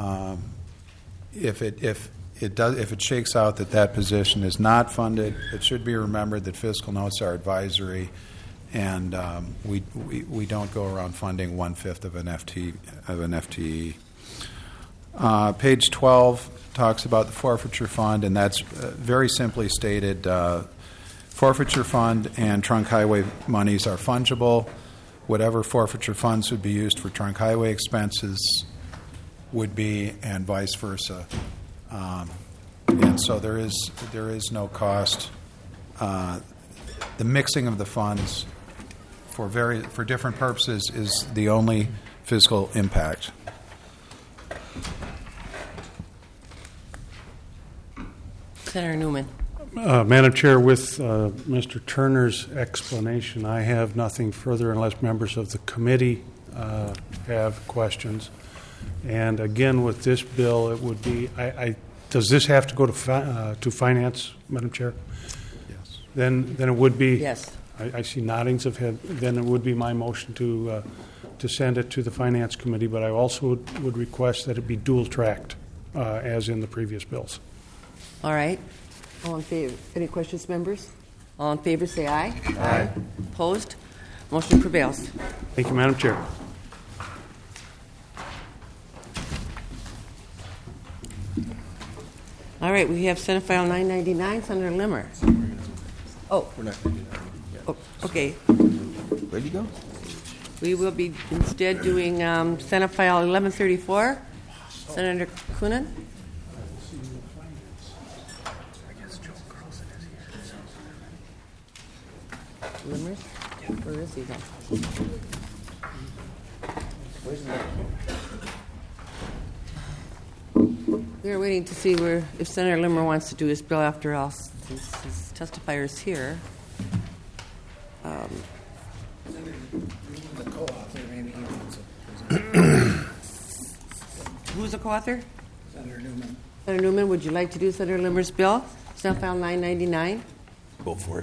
if it shakes out that position is not funded. It should be remembered that fiscal notes are advisory, and we don't go around funding 1/5 of an FTE. Page 12 talks about the forfeiture fund, and that's very simply stated. Forfeiture fund and trunk highway monies are fungible. Whatever forfeiture funds would be used for trunk highway expenses would be, and vice versa. And so there is no cost. The mixing of the funds for different purposes is the only fiscal impact. Senator Newman. Madam Chair, with Mr. Turner's explanation, I have nothing further unless members of the committee have questions. And again, with this bill, it would be, does this have to go to finance, Madam Chair? Yes. Then it would be. Yes. I see noddings of head. Then it would be my motion to send it to the Finance Committee, but I also would request that it be dual-tracked, as in the previous bills. All right. All in favor? Any questions, members? All in favor, say aye. Aye. Opposed? Motion prevails. Thank you, Madam Chair. All right, we have Senate File 999, Senator Limmer. Oh. We're not going to do that yet. Oh, okay. Ready to go? We will be instead doing Senate File 1134, Senator Coonan. Limmers? Where is he then? Where's the... We're waiting to see if Senator Limmer wants to do his bill after all, since his testifier is here. The co-author, maybe he wants it. Who's the co-author? Senator Newman. Senator Newman, would you like to do Senator Limmer's bill? Senate File 999. Go for it.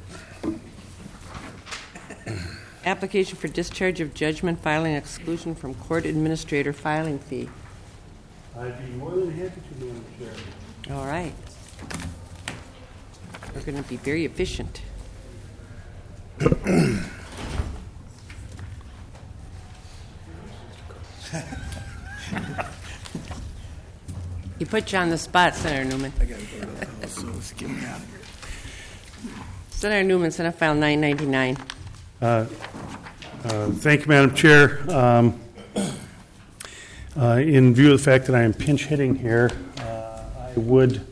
Application for discharge of judgment filing exclusion from court administrator filing fee. I'd be more than happy to, Madam Chair. All right. We're going to be very efficient. He put you on the spot, Senator Newman. I got to go to the house, so let's get me out of here. Senator Newman, Senate File 999. Thank you, Madam Chair. In view of the fact that I am pinch hitting here, I would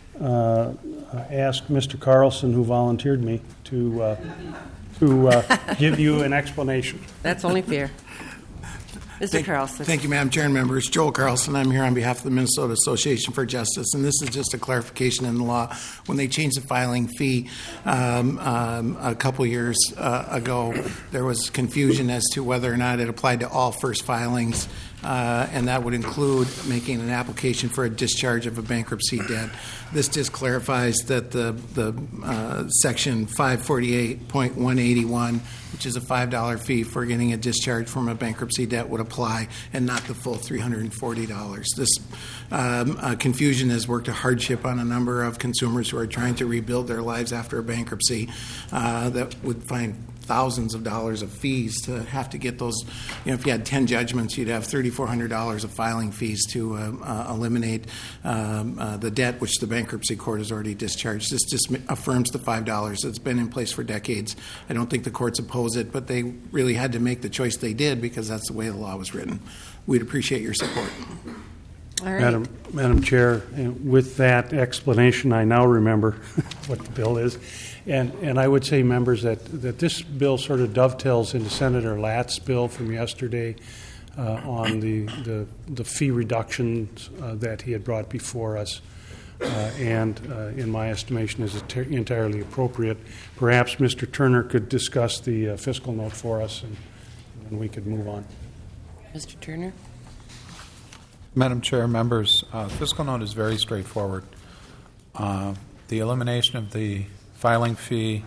ask Mr. Carlson, who volunteered me, to give you an explanation. That's only fair. Mr. Carlson. Thank you, Madam Chair and members. Joel Carlson. I'm here on behalf of the Minnesota Association for Justice, and this is just a clarification in the law. When they changed the filing fee a couple years ago, there was confusion as to whether or not it applied to all first filings, and that would include making an application for a discharge of a bankruptcy debt. This just clarifies that the Section 548.181, which is a $5 fee for getting a discharge from a bankruptcy debt, would apply, and not the full $340. This confusion has worked a hardship on a number of consumers who are trying to rebuild their lives after a bankruptcy that would find thousands of dollars of fees to have to get those. If you had 10 judgments, you'd have $3,400 of filing fees to eliminate the debt which the bankruptcy court has already discharged. This just affirms the $5. It's been in place for decades. I don't think the courts oppose it, but they really had to make the choice they did because that's the way the law was written. We'd appreciate your support. All right. Madam Chair, with that explanation, I now remember what the bill is. And I would say, members, that this bill sort of dovetails into Senator Latt's bill from yesterday on the fee reductions that he had brought before us, and in my estimation is entirely appropriate. Perhaps Mr. Turner could discuss the fiscal note for us, and we could move on. Mr. Turner? Madam Chair, members, fiscal note is very straightforward. The elimination of the filing fee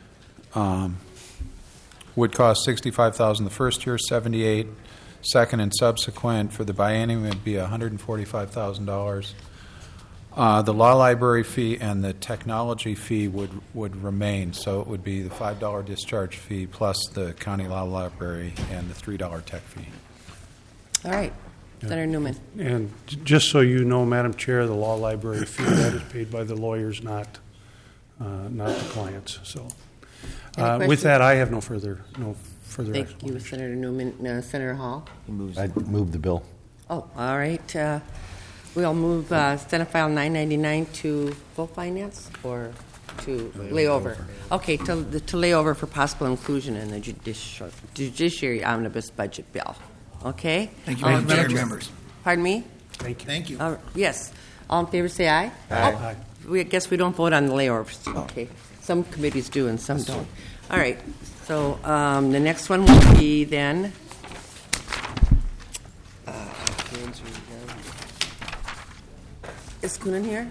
would cost $65,000 the first year, $78,000 second and subsequent. For the biennium, it would be $145,000. The law library fee and the technology fee would remain, so it would be the $5 discharge fee plus the county law library and the $3 tech fee. All right. Senator Newman. And just so you know, Madam Chair, the law library fee that is paid by the lawyers, not the clients. So, with that, I have no further. Thank you, Senator Newman. Senator Hall. I'd move the bill. Oh, all right. We'll move Senate File 999 to full finance or to lay over. Okay, to lay over for possible inclusion in the judiciary omnibus budget bill. Okay? Thank you, All in Madam Chair and favor- members. Pardon me? Thank you. Thank you. Yes. All in favor, say aye. Aye. I guess we don't vote on the layovers. Okay. Some committees do and some don't. All right. So the next one will be then. Is Coonan here?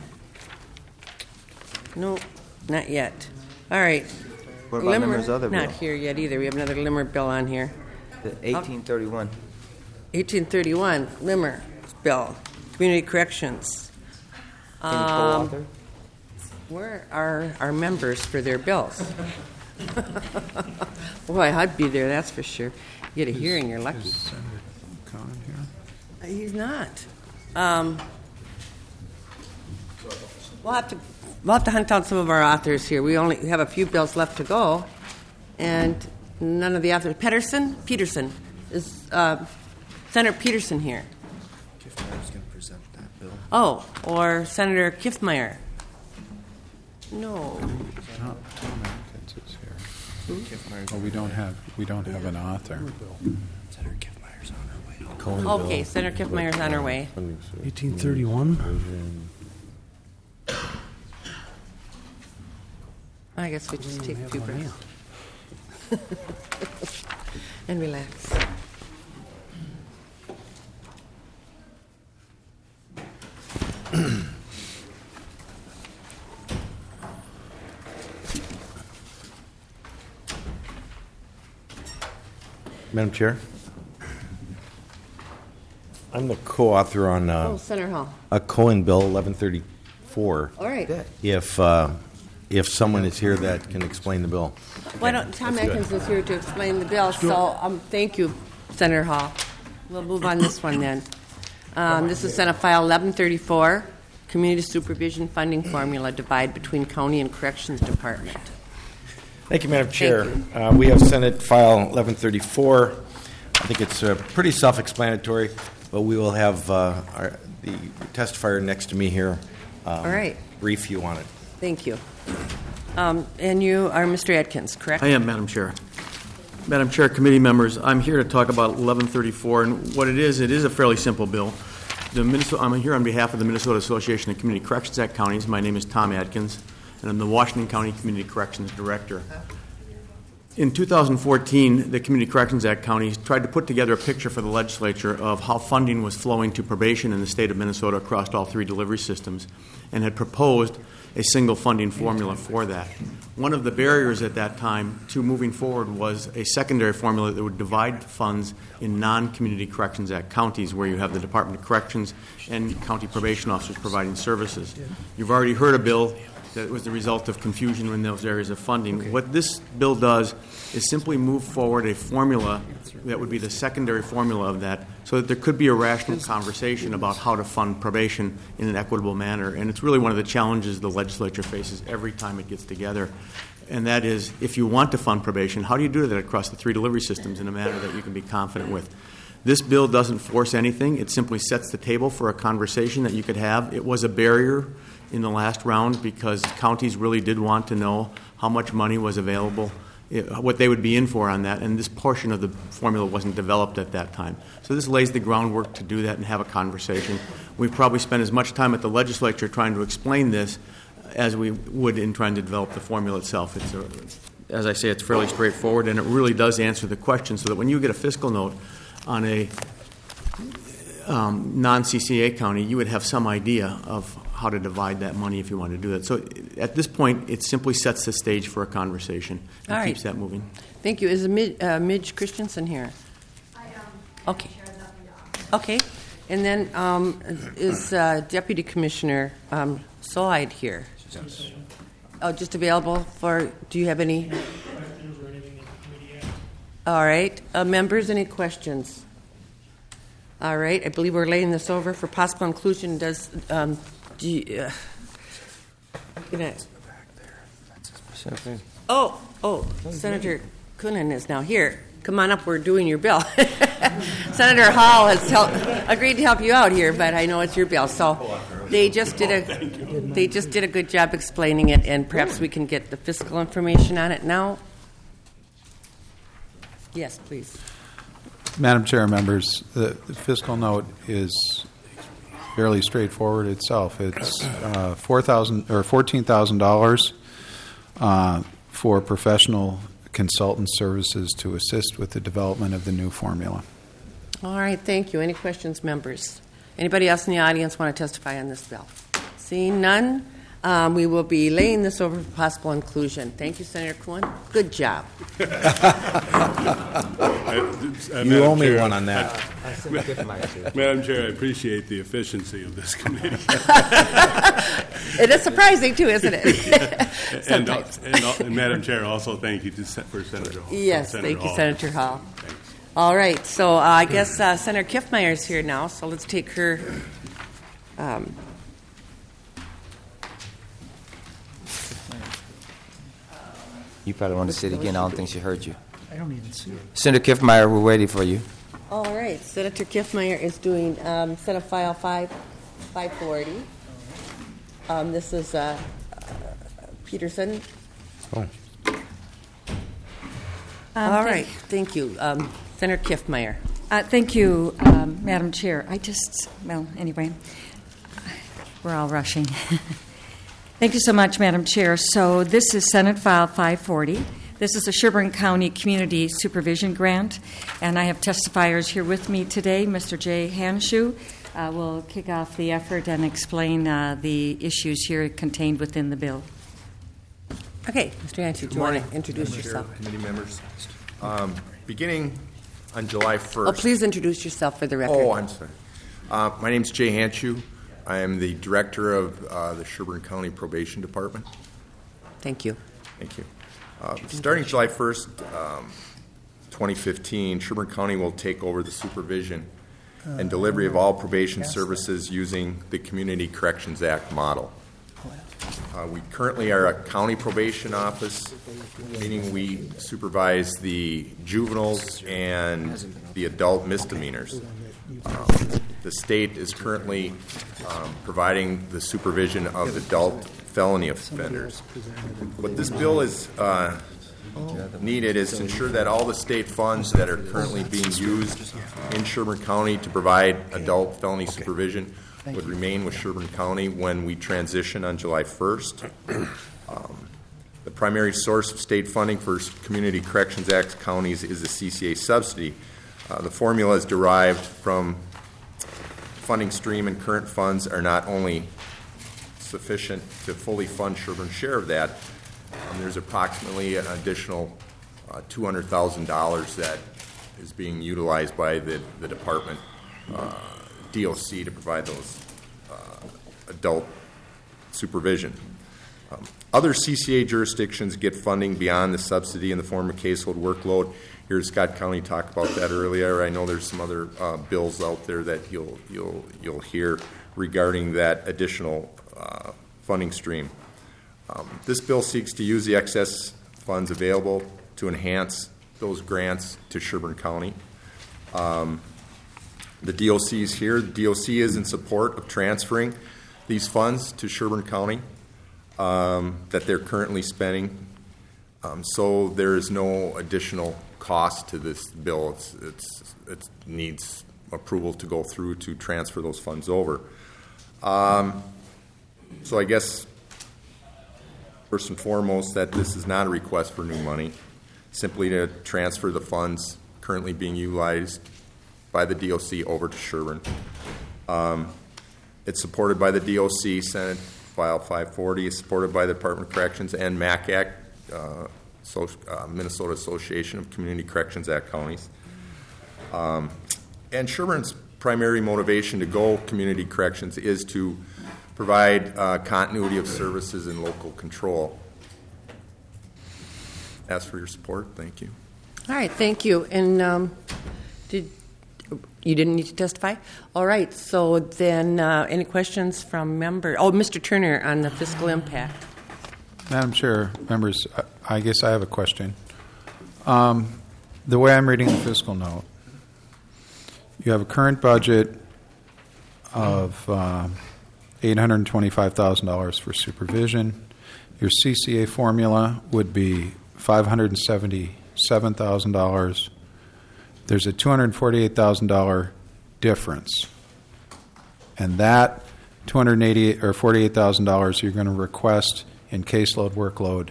No, not yet. All right. What about Limmer's other bill? Not here yet either. We have another Limmer bill on here. The 1831. 1831, Limmer bill, community corrections. Any co-author? Where are our members for their bills? Boy, I'd be there, that's for sure. You get a hearing, you're lucky. Is Senator Cohen here? He's not. We'll have to hunt down some of our authors here. We only have a few bills left to go, and none of the authors. Peterson is Senator Peterson here. Kiffmeyer's going to present that bill. Oh, or Senator Kiffmeyer. No. Tom Atkins is here. Oh, we don't have an author. Senator Kiffmeyer's on her way. Okay, Senator Kiffmeyer's on her way. 1831. I guess we just take a few breaths. And relax. Madam Chair, I'm the co-author on Senator Hall. a Cohen Bill 1134. All right. If someone is here that can explain the bill. Why don't Tom That's good. Atkins is here to explain the bill? So thank you, Senator Hall. We'll move on this one then. This is Senate File 1134, Community Supervision Funding Formula Divide between County and Corrections Department. Thank you, Madam Chair. We have Senate File 1134. I think it's pretty self-explanatory, but we will have the testifier next to me here All right. brief you on it. Thank you. And you are Mr. Atkins, correct? I am, Madam Chair. Madam Chair, committee members, I'm here to talk about 1134, and what it is a fairly simple bill. I'm here on behalf of the Minnesota Association of Community Corrections Act Counties. My name is Tom Atkins, and I'm the Washington County Community Corrections Director. In 2014, the Community Corrections Act Counties tried to put together a picture for the legislature of how funding was flowing to probation in the state of Minnesota across all three delivery systems, and had proposed a single funding formula for that. One of the barriers at that time to moving forward was a secondary formula that would divide funds in non-Community Corrections Act counties, where you have the Department of Corrections and county probation officers providing services. You've already heard a bill that was the result of confusion in those areas of funding. Okay. What this bill does is simply move forward a formula that would be the secondary formula of that, so that there could be a rational conversation about how to fund probation in an equitable manner. And it's really one of the challenges the legislature faces every time it gets together. And that is, if you want to fund probation, how do you do that across the three delivery systems in a manner that you can be confident with? This bill doesn't force anything. It simply sets the table for a conversation that you could have. It was a barrier in the last round because counties really did want to know how much money was available, what they would be in for on that, and this portion of the formula wasn't developed at that time. So this lays the groundwork to do that and have a conversation. We've probably spent as much time at the legislature trying to explain this as we would in trying to develop the formula itself. As I say, it's fairly straightforward, and it really does answer the question so that when you get a fiscal note on a non-CCA county, you would have some idea of how to divide that money if you want to do that. So at this point, it simply sets the stage for a conversation and keeps that moving. Thank you. Is Midge Christensen here? I am. Okay. Okay. And then is Deputy Commissioner Solide here? Yes. Oh, just available for, do you have any? All right. Members, any questions? All right. I believe we're laying this over for possible inclusion. Does, Senator Coonan is now here. Come on up. We're doing your bill. Senator Hall has agreed to help you out here, but I know it's your bill. So they just did a good job explaining it, and perhaps we can get the fiscal information on it now. Yes, please. Madam Chair and members, the fiscal note is fairly straightforward itself. It's $14,000 for professional consultant services to assist with the development of the new formula. All right, thank you. Any questions, members? Anybody else in the audience want to testify on this bill? Seeing none, we will be laying this over for possible inclusion. Thank you, Senator Kuhn. Good job. You owe me one on that. Madam Chair, I appreciate the efficiency of this committee. It is surprising, too, isn't it? Sometimes. And Madam Chair, also thank you for Senator Hall. Yes, thank you, Senator Hall. All right, so I guess Senator Kiffmeyer is here now, so let's take her. You probably want to sit again. I don't think she heard you. I don't even see it. Senator Kiffmeyer, we're waiting for you. All right, Senator Kiffmeyer is doing Senate File 540. This is Peterson. Oh. All right, thank you. Senator Kiffmeyer. Thank you, Madam Chair. Anyway, we're all rushing. Thank you so much, Madam Chair. So this is Senate File 540. This is the Sherburne County Community Supervision Grant, and I have testifiers here with me today. Mr. Jay Hanshu will kick off the effort and explain the issues here contained within the bill. Okay, Mr. Hanshu, do you want to introduce yourself? Committee members. Beginning on July 1st. Oh, please introduce yourself for the record. Oh, I'm sorry. My name is Jay Hanshu. I am the director of the Sherburne County Probation Department. Thank you. Thank you. Starting July 1st, 2015, Sherburne County will take over the supervision and delivery of all probation services using the Community Corrections Act model. We currently are a county probation office, meaning we supervise the juveniles and the adult misdemeanors. The state is currently providing the supervision of adult felony offenders. What this bill is needed is to ensure that all the state funds that are currently being used in Sherburne County to provide adult felony supervision would remain with Sherburne County when we transition on July 1st. The primary source of state funding for Community Corrections Act counties is the CCA subsidy. The formula is derived from funding stream, and current funds are not only sufficient to fully fund Sherburne's share of that. There's approximately an additional $200,000 that is being utilized by the department, DOC, to provide those adult supervision. Other CCA jurisdictions get funding beyond the subsidy in the form of caseload workload. Here, Scott County talked about that earlier. I know there's some other bills out there that you'll hear regarding that additional funding stream. This bill seeks to use the excess funds available to enhance those grants to Sherburne County. The DOC is here. The DOC is in support of transferring these funds to Sherburne County that they're currently spending. So there is no additional cost to this bill. It needs approval to go through to transfer those funds over. So I guess first and foremost that this is not a request for new money, simply to transfer the funds currently being utilized by the DOC over to Sherburne. It's supported by the DOC, Senate File 540. It's supported by the Department of Corrections and MAC Act, Minnesota Association of Community Corrections Act Counties. And Sherburne's primary motivation to go community corrections is to provide continuity of services and local control. Ask for your support. Thank you. All right, thank you. And you didn't need to testify? All right, so then any questions from members? Oh, Mr. Turner on the fiscal impact. Madam Chair, members, I guess I have a question. The way I'm reading the fiscal note, you have a current budget of $825,000 for supervision. Your CCA formula would be $577,000, there's a $248,000 difference. And that $288 or $48,000 you're going to request in caseload workload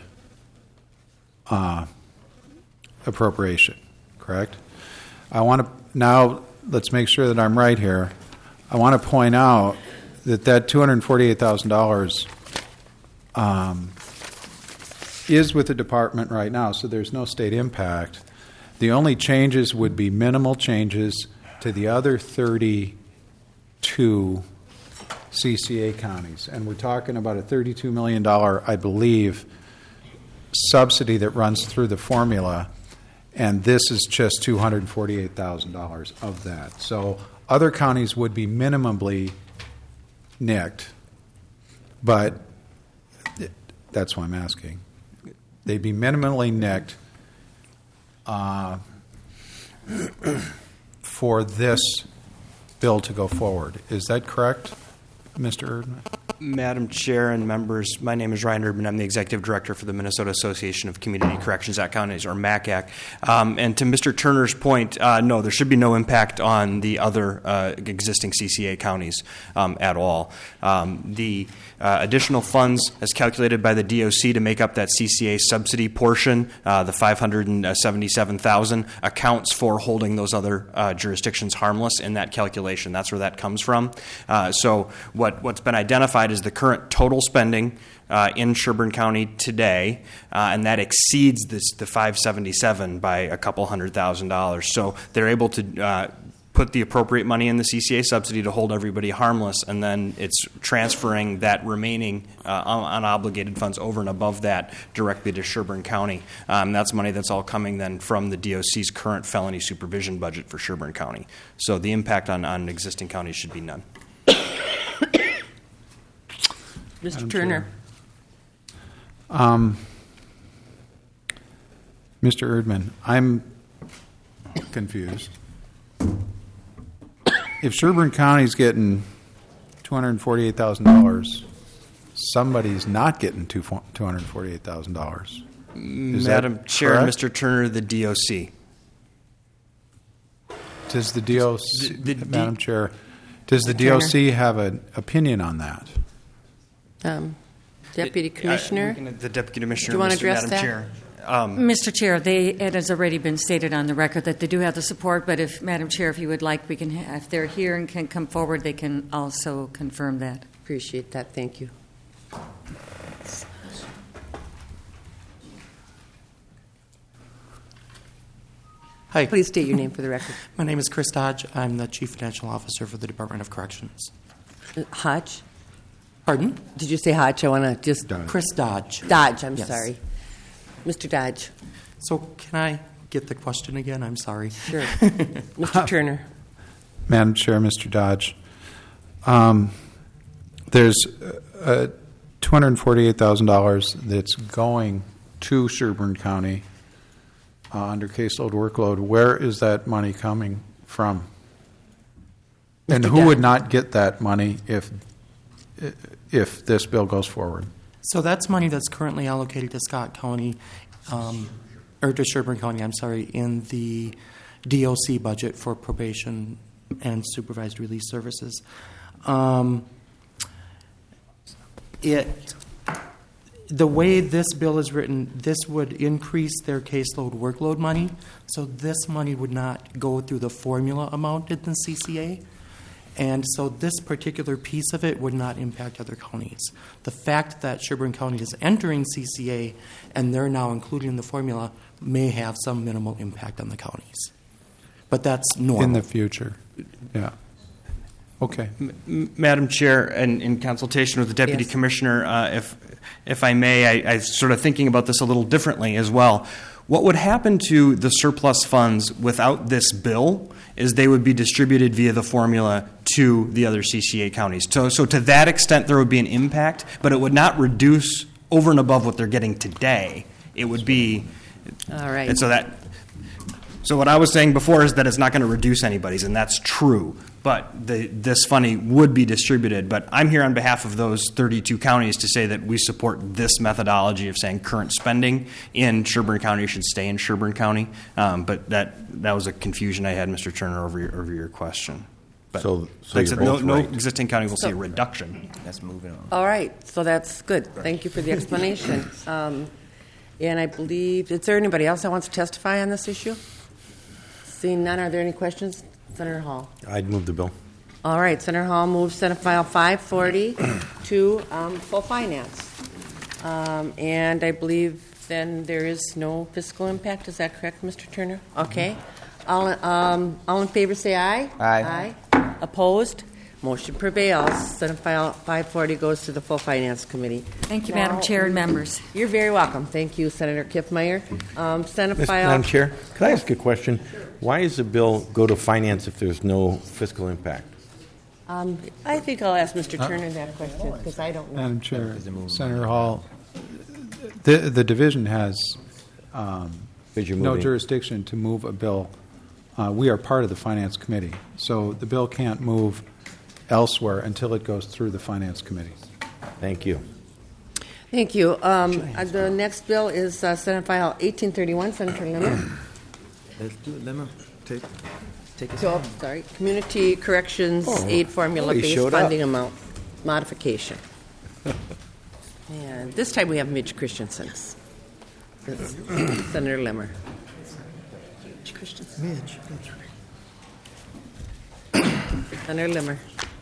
appropriation, correct? I want to now, let's make sure that I'm right here. I want to point out that $248,000 is with the department right now, so there's no state impact. The only changes would be minimal changes to the other 32 CCA counties. And we're talking about a $32 million, I believe, subsidy that runs through the formula, and this is just $248,000 of that. So other counties would be minimally nicked, but that's why I'm asking. They'd be minimally nicked for this bill to go forward. Is that correct, Mr. Erdman? Madam Chair and members, my name is Ryan Erdman. I'm the Executive Director for the Minnesota Association of Community Corrections Act Counties, or MACAC. And to Mr. Turner's point, no, there should be no impact on the other existing CCA counties at all. The additional funds, as calculated by the DOC to make up that CCA subsidy portion, the $577,000, accounts for holding those other jurisdictions harmless in that calculation. That's where that comes from. So what's been identified is the current total spending in Sherburne County today, and that exceeds the 577 by a couple $100,000. So they're able to put the appropriate money in the CCA subsidy to hold everybody harmless, and then it's transferring that remaining unobligated funds over and above that directly to Sherburne County. That's money that's all coming then from the DOC's current felony supervision budget for Sherburne County. So the impact on existing counties should be none. Mr. Turner. Mr. Erdman, I'm confused. If Sherburne County's getting $248,000, somebody's not getting $248,000. Madam Chair and Mr. Turner, the DOC. Does the DOC, Madam Chair, does the DOC have an opinion on that? Deputy Commissioner? The Deputy Commissioner, do you want to address Madam that? Chair. Mr. Chair, it has already been stated on the record that they do have the support, but if, Madam Chair, if you would like, we can, if they're here and can come forward, they can also confirm that. Appreciate that. Thank you. Hi. Please state your name for the record. My name is Chris Dodge. I'm the Chief Financial Officer for the Department of Corrections. Hodge? Pardon? Did you say Hodge? I want to just... Chris Dodge. Dodge, I'm Yes. sorry. Mr. Dodge. So can I get the question again? I'm sorry. Sure. Mr. Turner. Madam Chair, Mr. Dodge, there's $248,000 that's going to Sherburne County under caseload workload. Where is that money coming from? And who would not get that money if this bill goes forward? So that's money that's currently allocated to Scott County, or to Sherburne County, I'm sorry, in the DOC budget for probation and supervised release services. The way this bill is written, this would increase their caseload workload money, so this money would not go through the formula amount in the CCA. And so this particular piece of it would not impact other counties. The fact that Sherburne County is entering CCA and they're now included in the formula may have some minimal impact on the counties. But that's normal. In the future, yeah. Okay. Madam Chair, and in consultation with the Deputy Commissioner, if I may, I sort of thinking about this a little differently as well. What would happen to the surplus funds without this bill is they would be distributed via the formula to the other CCA counties. So to that extent, there would be an impact, but it would not reduce over and above what they're getting today. It would be... All right. And so what I was saying before is that it's not going to reduce anybody's, and that's true. but this funding would be distributed. But I'm here on behalf of those 32 counties to say that we support this methodology of saying current spending in Sherburne County should stay in Sherburne County. But that was a confusion I had, Mr. Turner, over your question. But so like I said, no right. existing county will see a reduction. Let's move it on. All right, so that's good. Thank you for the explanation. And I believe, is there anybody else that wants to testify on this issue? Seeing none, are there any questions? Senator Hall. I'd move the bill. All right, Senator Hall moves Senate File 540 to full finance. And I believe then there is no fiscal impact. Is that correct, Mr. Turner? Okay. All in favor say aye. Aye. Opposed? Motion prevails. Senate File 540 goes to the Full Finance Committee. Thank you, Madam Chair and members. You're very welcome. Thank you, Senator Kiffmeyer. Senate File... Madam Chair, could I ask a question? Why does the bill go to finance if there's no fiscal impact? I think I'll ask Mr. Turner that question because I don't know. Madam Chair, Senator Hall, the division has no jurisdiction to move a bill. We are part of the Finance Committee, so the bill can't move elsewhere until it goes through the Finance Committee. Thank you. Thank you. The next bill is Senate File 1831, Senator Lemmer. Let's do it, Lemmer. Take us So, home. sorry, Community Corrections Aid Formula-Based Funding Amount Modification. And this time we have Midge Christensen. Senator Lemmer. Midge Christensen. Midge, that's right. Senator Lemmer.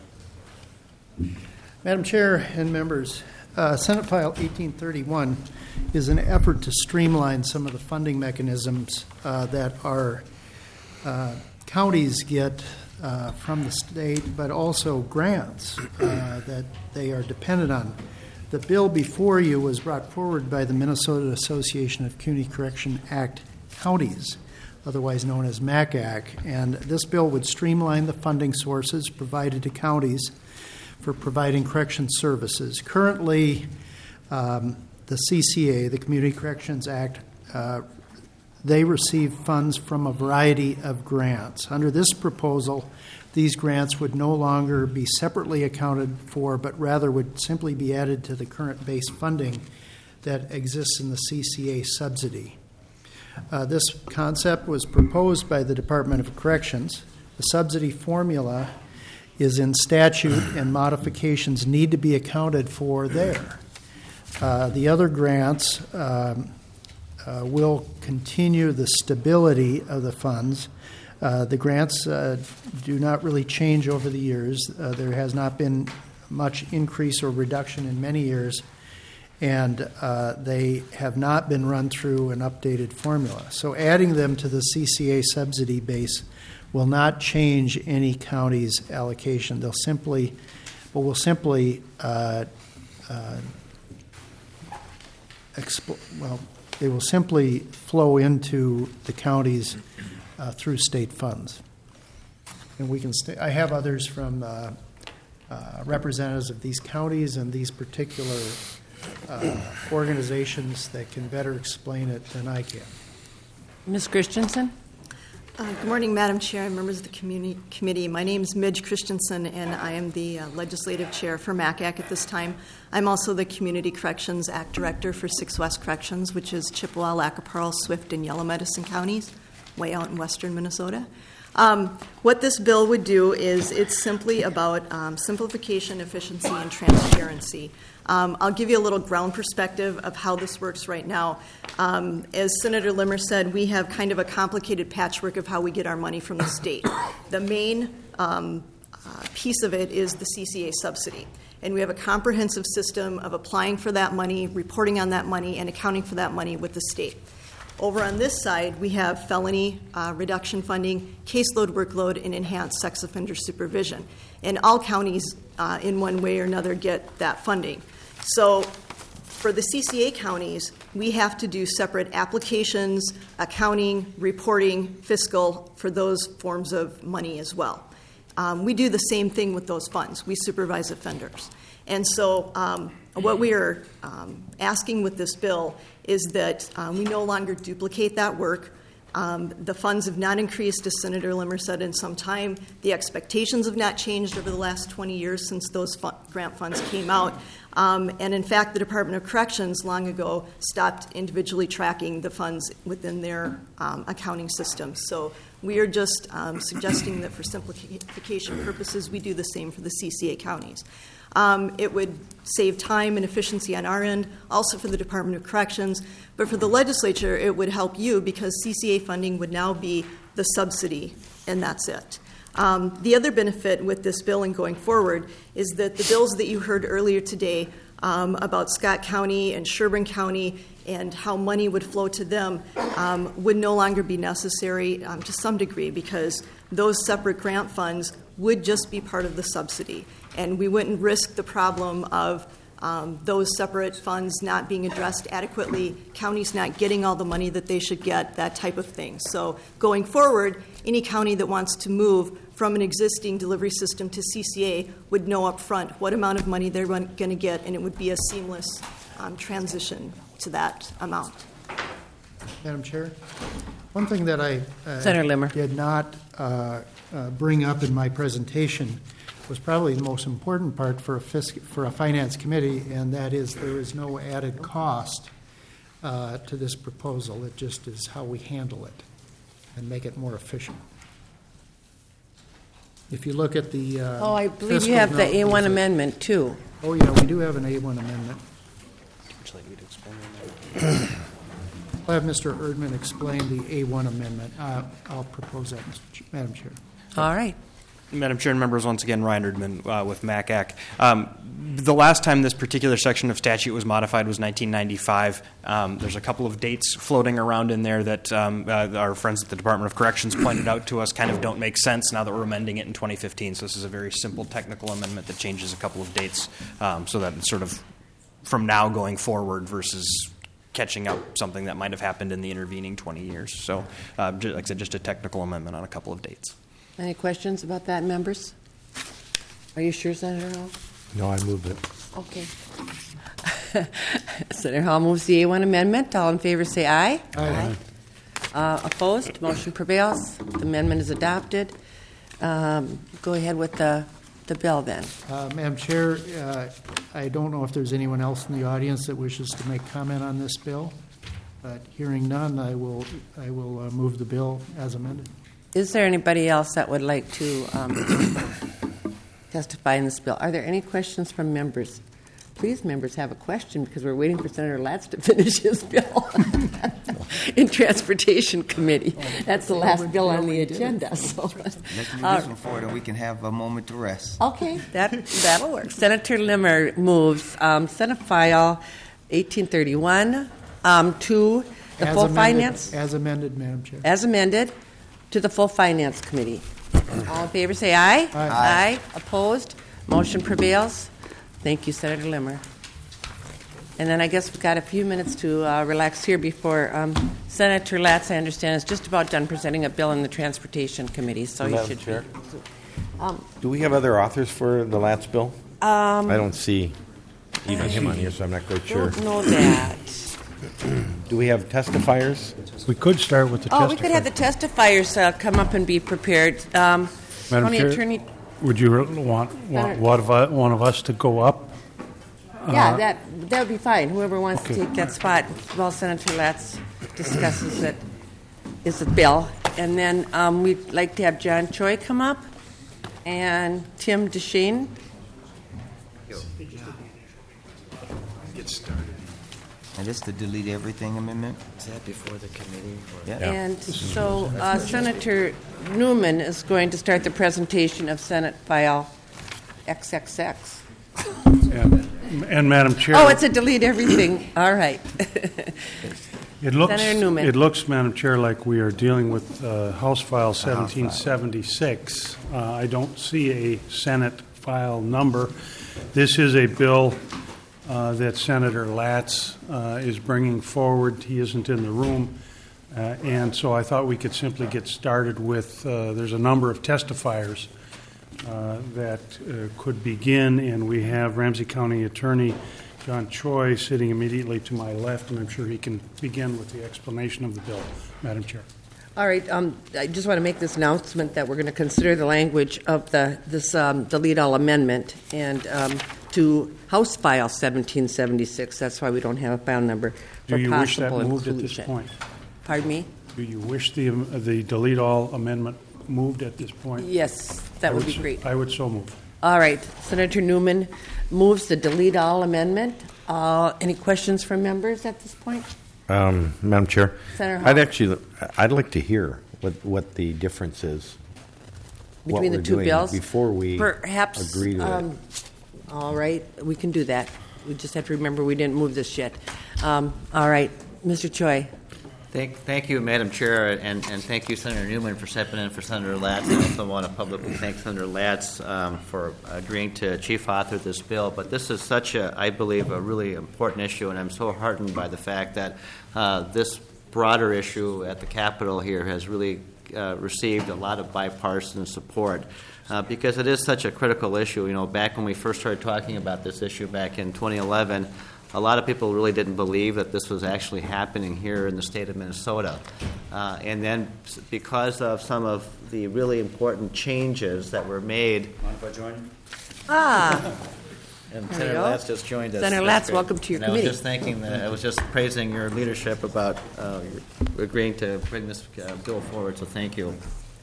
Madam Chair and members, Senate File 1831 is an effort to streamline some of the funding mechanisms that our counties get from the state, but also grants that they are dependent on. The bill before you was brought forward by the Minnesota Association of Community Correction Act Counties, otherwise known as MACAC, and this bill would streamline the funding sources provided to counties for providing correction services. Currently, the CCA, the Community Corrections Act, they receive funds from a variety of grants. Under this proposal, these grants would no longer be separately accounted for, but rather would simply be added to the current base funding that exists in the CCA subsidy. This concept was proposed by the Department of Corrections. The subsidy formula is in statute, and modifications need to be accounted for there. The other grants will continue the stability of the funds. The grants do not really change over the years. There has not been much increase or reduction in many years, and they have not been run through an updated formula. So adding them to the CCA subsidy base will not change any county's allocation. They will simply flow into the counties through state funds. And we can I have others from representatives of these counties and these particular organizations that can better explain it than I can. Ms. Christensen? Good morning, Madam Chair and members of the committee. My name is Midge Christensen, and I am the legislative chair for MACAC at this time. I'm also the Community Corrections Act Director for 6 West Corrections, which is Chippewa, Lackaparl, Swift, and Yellow Medicine counties, way out in western Minnesota. What this bill would do is it's simply about simplification, efficiency, and transparency. I'll give you a little ground perspective of how this works right now. As Senator Limmer said, we have kind of a complicated patchwork of how we get our money from the state. The main piece of it is the CCA subsidy. And we have a comprehensive system of applying for that money, reporting on that money, and accounting for that money with the state. Over on this side, we have felony reduction funding, caseload workload, and enhanced sex offender supervision. And all counties, in one way or another, get that funding. So for the CCA counties, we have to do separate applications, accounting, reporting, fiscal for those forms of money as well. We do the same thing with those funds. We supervise offenders. And so what we are asking with this bill is that we no longer duplicate that work. The funds have not increased, as Senator Limmer said, in some time. The expectations have not changed over the last 20 years since those grant funds came out. And in fact, the Department of Corrections long ago stopped individually tracking the funds within their accounting system. So we are just suggesting that for simplification purposes, we do the same for the CCA counties. It would save time and efficiency on our end, also for the Department of Corrections. But for the legislature, it would help you because CCA funding would now be the subsidy, and that's it. The other benefit with this bill and going forward is that the bills that you heard earlier today about Scott County and Sherburne County and how money would flow to them would no longer be necessary to some degree because those separate grant funds would just be part of the subsidy. And we wouldn't risk the problem of those separate funds not being addressed adequately, counties not getting all the money that they should get, that type of thing. So going forward, any county that wants to move from an existing delivery system to CCA would know up front what amount of money they're going to get, and it would be a seamless transition to that amount. Madam Chair, one thing that I Senator Limmer. did not bring up in my presentation was probably the most important part for a finance committee, and that is there is no added cost to this proposal. It just is how we handle it and make it more efficient. If you look at the I believe you have the A1 amendment, too. Oh, yeah, we do have an A1 amendment. Would you like me to explain that? I'll have Mr. Erdman explain the A1 amendment. I'll propose that, Madam Chair. All right. Madam Chair and members, once again, Ryan Erdman with MACAC. The last time this particular section of statute was modified was 1995. There's a couple of dates floating around in there that our friends at the Department of Corrections pointed out to us kind of don't make sense now that we're amending it in 2015. So this is a very simple technical amendment that changes a couple of dates so that it's sort of from now going forward versus catching up something that might have happened in the intervening 20 years. So, like I said, just a technical amendment on a couple of dates. Any questions about that, members? Are you sure, Senator Hall? No, I moved it. Okay. Senator Hall moves the A1 amendment. All in favor say aye. Aye. Opposed? Motion prevails. The amendment is adopted. Go ahead with the bill then. Madam Chair, I don't know if there's anyone else in the audience that wishes to make comment on this bill, but hearing none, I will move the bill as amended. Is there anybody else that would like to testify in this bill? Are there any questions from members? Please, members, have a question because we're waiting for Senator Latz to finish his bill in Transportation Committee. That's the last bill on the agenda. So. Let's move this one forward and we can have a moment to rest. Okay, that'll work. Senator Limmer moves Senate File 1831 to the full finance. As amended, Madam Chair. As amended to the full Finance Committee. All in favor say aye. Aye. Opposed? Motion prevails. Thank you, Senator Limmer. And then I guess we've got a few minutes to relax here before Senator Latz, I understand, is just about done presenting a bill in the Transportation Committee. So you should. Chair? Do we have other authors for the Latz bill? I don't see even him on here, so I'm not quite sure. Don't know that. Do we have testifiers? We could start with the testifiers. We could have the testifiers come up and be prepared. Madam County Chair, Attorney. would you want one of us to go up? Yeah, that would be fine. Whoever wants to take that spot while Senator Latz discusses it is the bill. And then we'd like to have John Choi come up and Tim DeShane. Get started. And this the delete everything amendment? Is that before the committee? Yeah. And so Senator Newman is going to start the presentation of Senate File XXX. And Madam Chair. Oh, it's a delete everything. All right. Senator Newman. It looks, Madam Chair, like we are dealing with House File 1776. I don't see a Senate file number. This is a bill that Senator Latz is bringing forward. He isn't in the room. And so I thought we could simply get started with, there's a number of testifiers that could begin, and we have Ramsey County Attorney John Choi sitting immediately to my left, and I'm sure he can begin with the explanation of the bill. Madam Chair. All right, I just want to make this announcement that we're going to consider the language of this delete all amendment and to House File 1776. That's why we don't have a file number for Do you wish that possible moved at this inclusion. point? Pardon me? Do you wish the delete all amendment moved at this point? Yes, that would be great. I would so move. All right, Senator Newman moves the delete all amendment. Any questions from members at this point? Madam Chair, Senator Hall. I'd like to hear what the difference is Between the what we're two doing bills? before we Perhaps, agree to it. All right, we can do that. We just have to remember we didn't move this yet. All right, Mr. Choi. Thank you, Madam Chair, and thank you, Senator Newman, for stepping in for Senator Latz. I also want to publicly thank Senator Latz for agreeing to chief author this bill. But this is such I believe, a really important issue, and I'm so heartened by the fact that this broader issue at the Capitol here has really received a lot of bipartisan support. Because it is such a critical issue. You know, back when we first started talking about this issue back in 2011, a lot of people really didn't believe that this was actually happening here in the state of Minnesota. And then because of some of the really important changes that were made. Mind if I join? And There Senator you go. Latz just joined us. Senator That's Latz, great. welcome to your And committee. I was just praising your leadership about agreeing to bring this bill forward, so thank you.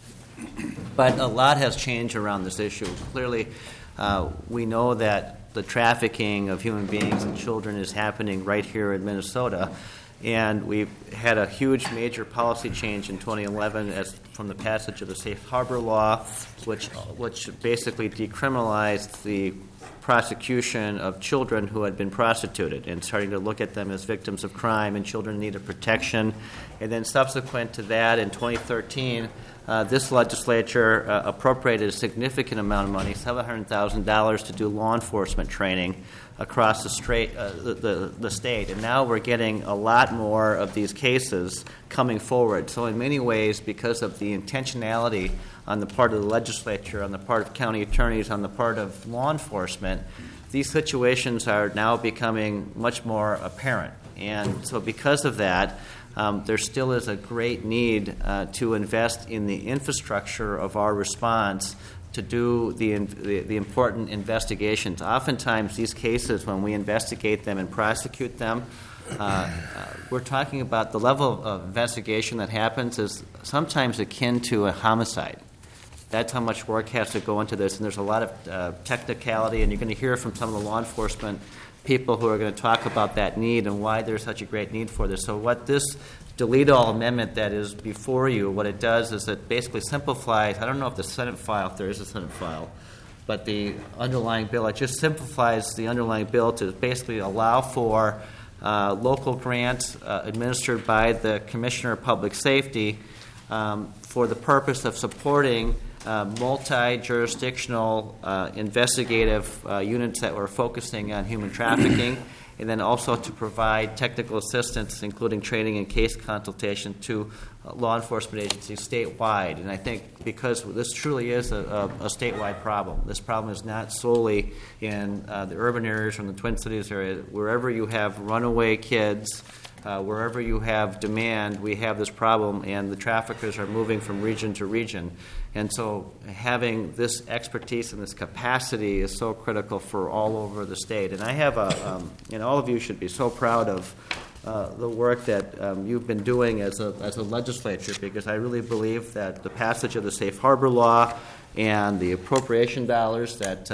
But a lot has changed around this issue. Clearly, we know that the trafficking of human beings and children is happening right here in Minnesota. And we've had a huge major policy change in 2011 from the passage of the Safe Harbor Law, which basically decriminalized the prosecution of children who had been prostituted and starting to look at them as victims of crime and children in need of protection. And then subsequent to that, in 2013, this legislature appropriated a significant amount of money, $700,000, to do law enforcement training across the state. And now we're getting a lot more of these cases coming forward. So in many ways, because of the intentionality on the part of the legislature, on the part of county attorneys, on the part of law enforcement, these situations are now becoming much more apparent. And so because of that, there still is a great need to invest in the infrastructure of our response to do the important investigations. Oftentimes, these cases, when we investigate them and prosecute them, we're talking about the level of investigation that happens is sometimes akin to a homicide. That's how much work has to go into this, and there's a lot of technicality, and you're going to hear from some of the law enforcement people who are going to talk about that need and why there's such a great need for this. So what this delete all amendment that is before you, what it does is it basically simplifies, I don't know if the Senate file, if there is a Senate file, but the underlying bill, it just simplifies the underlying bill to basically allow for local grants administered by the Commissioner of Public Safety for the purpose of supporting multi-jurisdictional investigative units that were focusing on human trafficking, and then also to provide technical assistance, including training and case consultation to law enforcement agencies statewide. And I think because this truly is a statewide problem, this problem is not solely in the urban areas or in the Twin Cities area. Wherever you have runaway kids, wherever you have demand, we have this problem, and the traffickers are moving from region to region. And so having this expertise and this capacity is so critical for all over the state. And I have and all of you should be so proud of the work that you've been doing as a legislature, because I really believe that the passage of the Safe Harbor Law and the appropriation dollars that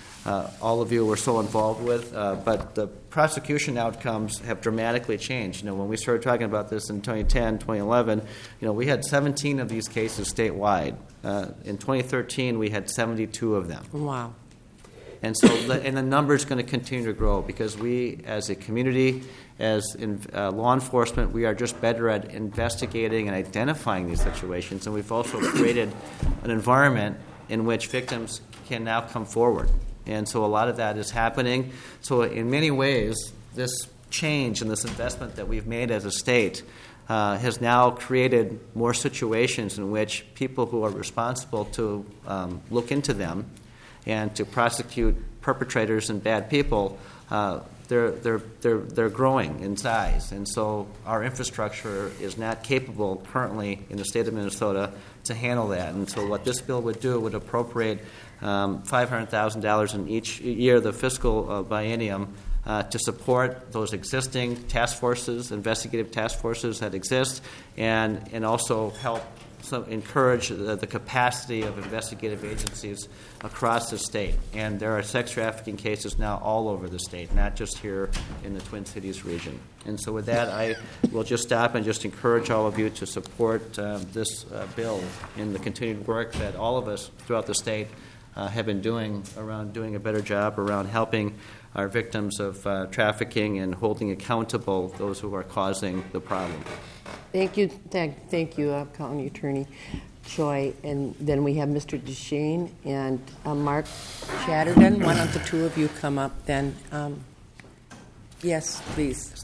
all of you were so involved with, but the prosecution outcomes have dramatically changed. You know, when we started talking about this in 2010, 2011, we had 17 of these cases statewide. In 2013, we had 72 of them. Wow. And so, the number is going to continue to grow because we, as a community, as law enforcement, we are just better at investigating and identifying these situations. And we've also created an environment in which victims can now come forward. And so a lot of that is happening. So in many ways, this change and this investment that we've made as a state has now created more situations in which people who are responsible to look into them and to prosecute perpetrators and bad people, they're growing in size, and so our infrastructure is not capable currently in the state of Minnesota to handle that. And so what this bill would do would appropriate $500,000 in each year of the fiscal biennium to support those existing task forces, investigative task forces that exist, and also help encourage the capacity of investigative agencies across the state. And there are sex trafficking cases now all over the state, not just here in the Twin Cities region. And so with that, I will just stop and just encourage all of you to support this bill in the continued work that all of us throughout the state have been doing around doing a better job around helping our victims of trafficking and holding accountable those who are causing the problem. Thank you, County Attorney Choi. And then we have Mr. DeShane and Mark Chatterton. Why don't the two of you come up then? Yes, please.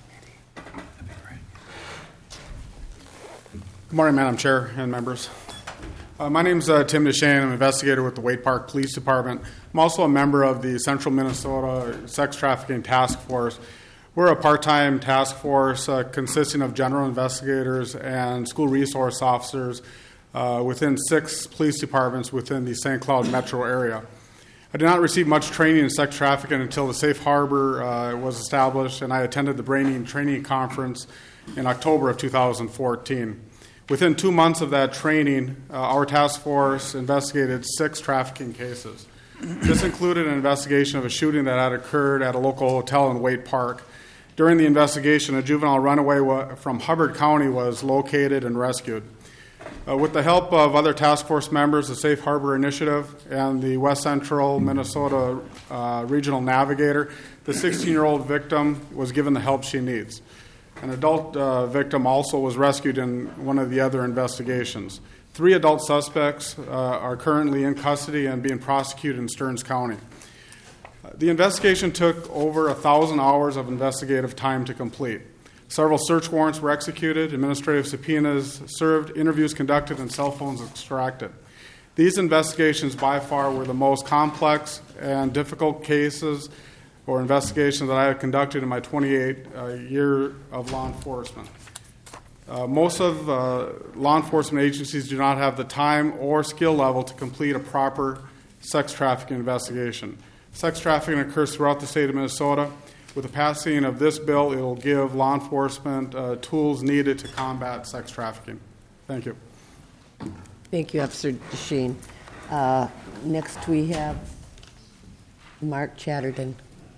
Good morning, Madam Chair and members. My name is Tim DeShane. I'm an investigator with the Wade Park Police Department. I'm also a member of the Central Minnesota Sex Trafficking Task Force. We're a part-time task force consisting of general investigators and school resource officers within 6 police departments within the St. Cloud metro area. I did not receive much training in sex trafficking until the Safe Harbor was established, and I attended the Brainy Training Conference in October of 2014. Within 2 months of that training, our task force investigated 6 trafficking cases. This included an investigation of a shooting that had occurred at a local hotel in Wade Park. During the investigation, a juvenile runaway from Hubbard County was located and rescued. With the help of other task force members, the Safe Harbor Initiative, and the West Central Minnesota Regional Navigator, the 16-year-old victim was given the help she needs. An adult victim also was rescued in one of the other investigations. 3 adult suspects are currently in custody and being prosecuted in Stearns County. The investigation took over 1,000 hours of investigative time to complete. Several search warrants were executed, administrative subpoenas served, interviews conducted, and cell phones extracted. These investigations by far were the most complex and difficult cases or investigations that I have conducted in my 28 year of law enforcement. Most of law enforcement agencies do not have the time or skill level to complete a proper sex trafficking investigation. Sex trafficking occurs throughout the state of Minnesota. With the passing of this bill, it will give law enforcement tools needed to combat sex trafficking. Thank you. Thank you, Officer DeShane. Next, we have Mark Chatterton.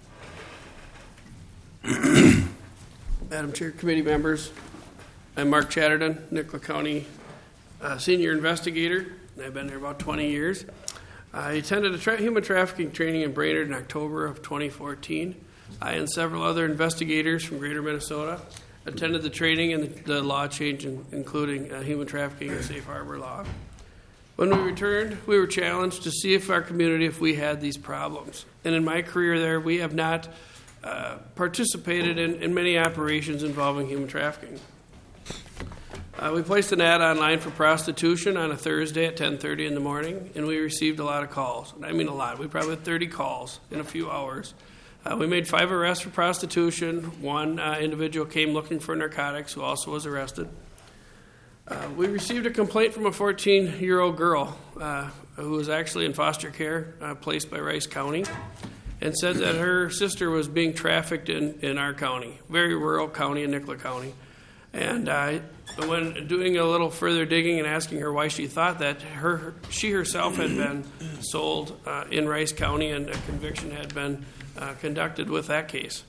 Madam Chair, committee members, I'm Mark Chatterton, Nicola County senior investigator. I've been there about 20 years. I attended a human trafficking training in Brainerd in October of 2014. I and several other investigators from Greater Minnesota attended the training and the law change, including human trafficking and safe harbor law. When we returned, we were challenged to see if our community, if we had these problems. And in my career there, we have not participated in many operations involving human trafficking. We placed an ad online for prostitution on a Thursday at 10:30 in the morning, and we received a lot of calls. I mean a lot. We probably had 30 calls in a few hours. We made 5 arrests for prostitution. 1 individual came looking for narcotics, who also was arrested. We received a complaint from a 14-year-old girl who was actually in foster care, placed by Rice County, and said that her sister was being trafficked in our county, very rural county in Nicola County. And when doing a little further digging and asking her why she thought that, she herself had been sold in Rice County, and a conviction had been conducted with that case.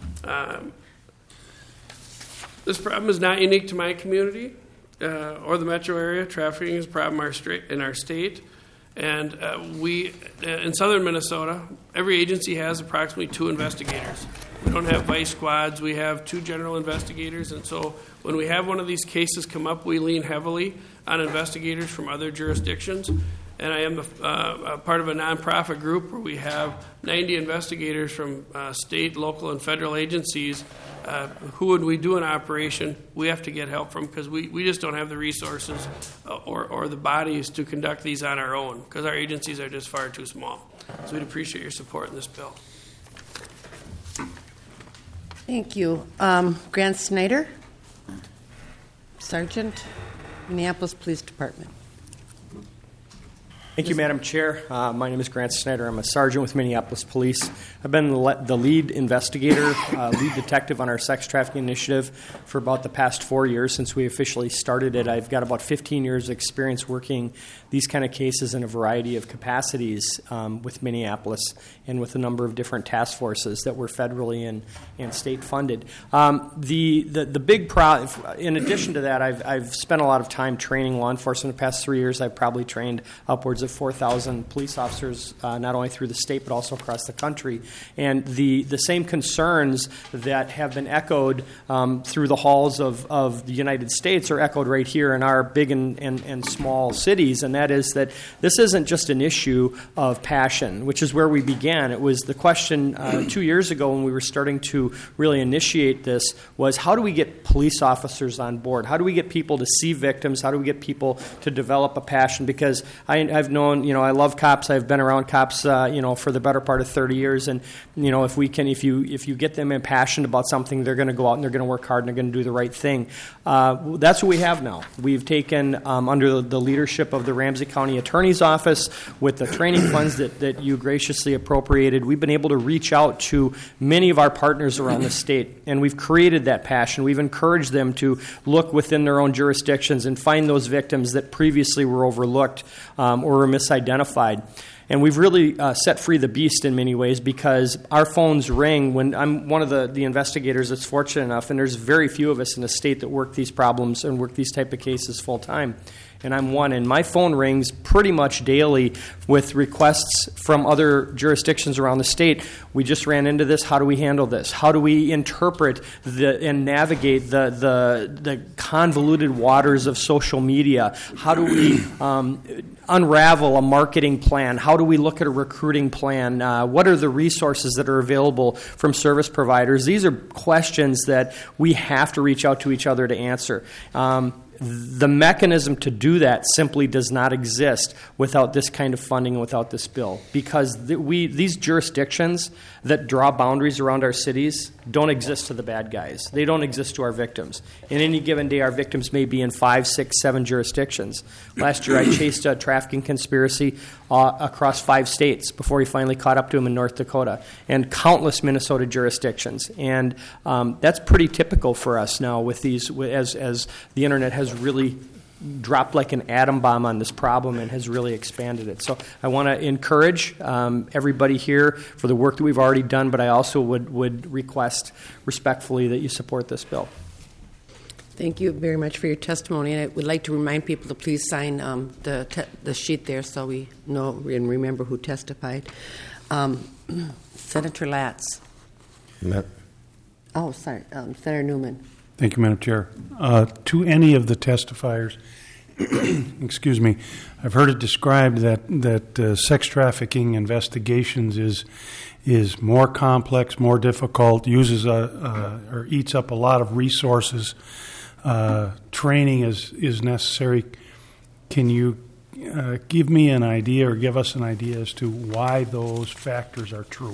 This problem is not unique to my community or the metro area. Trafficking is a problem in our state. And we, in southern Minnesota, every agency has approximately 2 investigators. We don't have vice squads. We have 2 general investigators. And so when we have one of these cases come up, we lean heavily on investigators from other jurisdictions. And I am a part of a nonprofit group where we have 90 investigators from state, local, and federal agencies. Who would we do an operation? We have to get help from, because we just don't have the resources or the bodies to conduct these on our own, because our agencies are just far too small. So we'd appreciate your support in this bill. Thank you. Grant Snyder, Sergeant, Minneapolis Police Department. Thank you, Madam Chair. My name is Grant Snyder. I'm a sergeant with Minneapolis Police. I've been the lead investigator, lead detective on our sex trafficking initiative for about the past 4 years since we officially started it. I've got about 15 years of experience working these kind of cases in a variety of capacities with Minneapolis and with a number of different task forces that were federally and state funded. The big in addition to that, I've spent a lot of time training law enforcement the past 3 years. I've probably trained upwards of 4,000 police officers, not only through the state but also across the country. And the same concerns that have been echoed through the halls of the United States are echoed right here in our big and small cities, and that is that this isn't just an issue of passion, which is where we began. It was the question 2 years ago when we were starting to really initiate this was, how do we get police officers on board? How do we get people to see victims? How do we get people to develop a passion? Because I've known, I love cops. I've been around cops, for the better part of 30 years. And, if you get them impassioned about something, they're going to go out and they're going to work hard and they're going to do the right thing. That's what we have now. We've taken, under the leadership of the Ramsey County Attorney's Office, with the training funds that you graciously appropriated, we've been able to reach out to many of our partners around the state, and we've created that passion. We've encouraged them to look within their own jurisdictions and find those victims that previously were overlooked or were misidentified. And we've really set free the beast in many ways, because our phones ring when I'm one of the investigators that's fortunate enough, and there's very few of us in the state that work these problems and work these type of cases full time. And I'm one, and my phone rings pretty much daily with requests from other jurisdictions around the state. We just ran into this. How do we handle this? How do we interpret and navigate the convoluted waters of social media? How do we unravel a marketing plan? How do we look at a recruiting plan? What are the resources that are available from service providers? These are questions that we have to reach out to each other to answer. The mechanism to do that simply does not exist without this kind of funding and without this bill, because these jurisdictions that draw boundaries around our cities don't exist to the bad guys. They don't exist to our victims. In any given day, our victims may be in 5, 6, 7 jurisdictions. Last year, I chased a trafficking conspiracy across 5 states before he finally caught up to him in North Dakota, and countless Minnesota jurisdictions. And that's pretty typical for us now with these, as the internet has really dropped like an atom bomb on this problem and has really expanded it. So I want to encourage everybody here for the work that we've already done, but I also would request respectfully that you support this bill. Thank you very much for your testimony. And I would like to remind people to please sign the sheet there so we know and remember who testified. Senator Latz. Oh, sorry, Senator Newman. Thank you, Madam Chair. To any of the testifiers, excuse me, I've heard it described that sex trafficking investigations is more complex, more difficult, uses or eats up a lot of resources. Training is necessary. Can you give me an idea or give us an idea as to why those factors are true?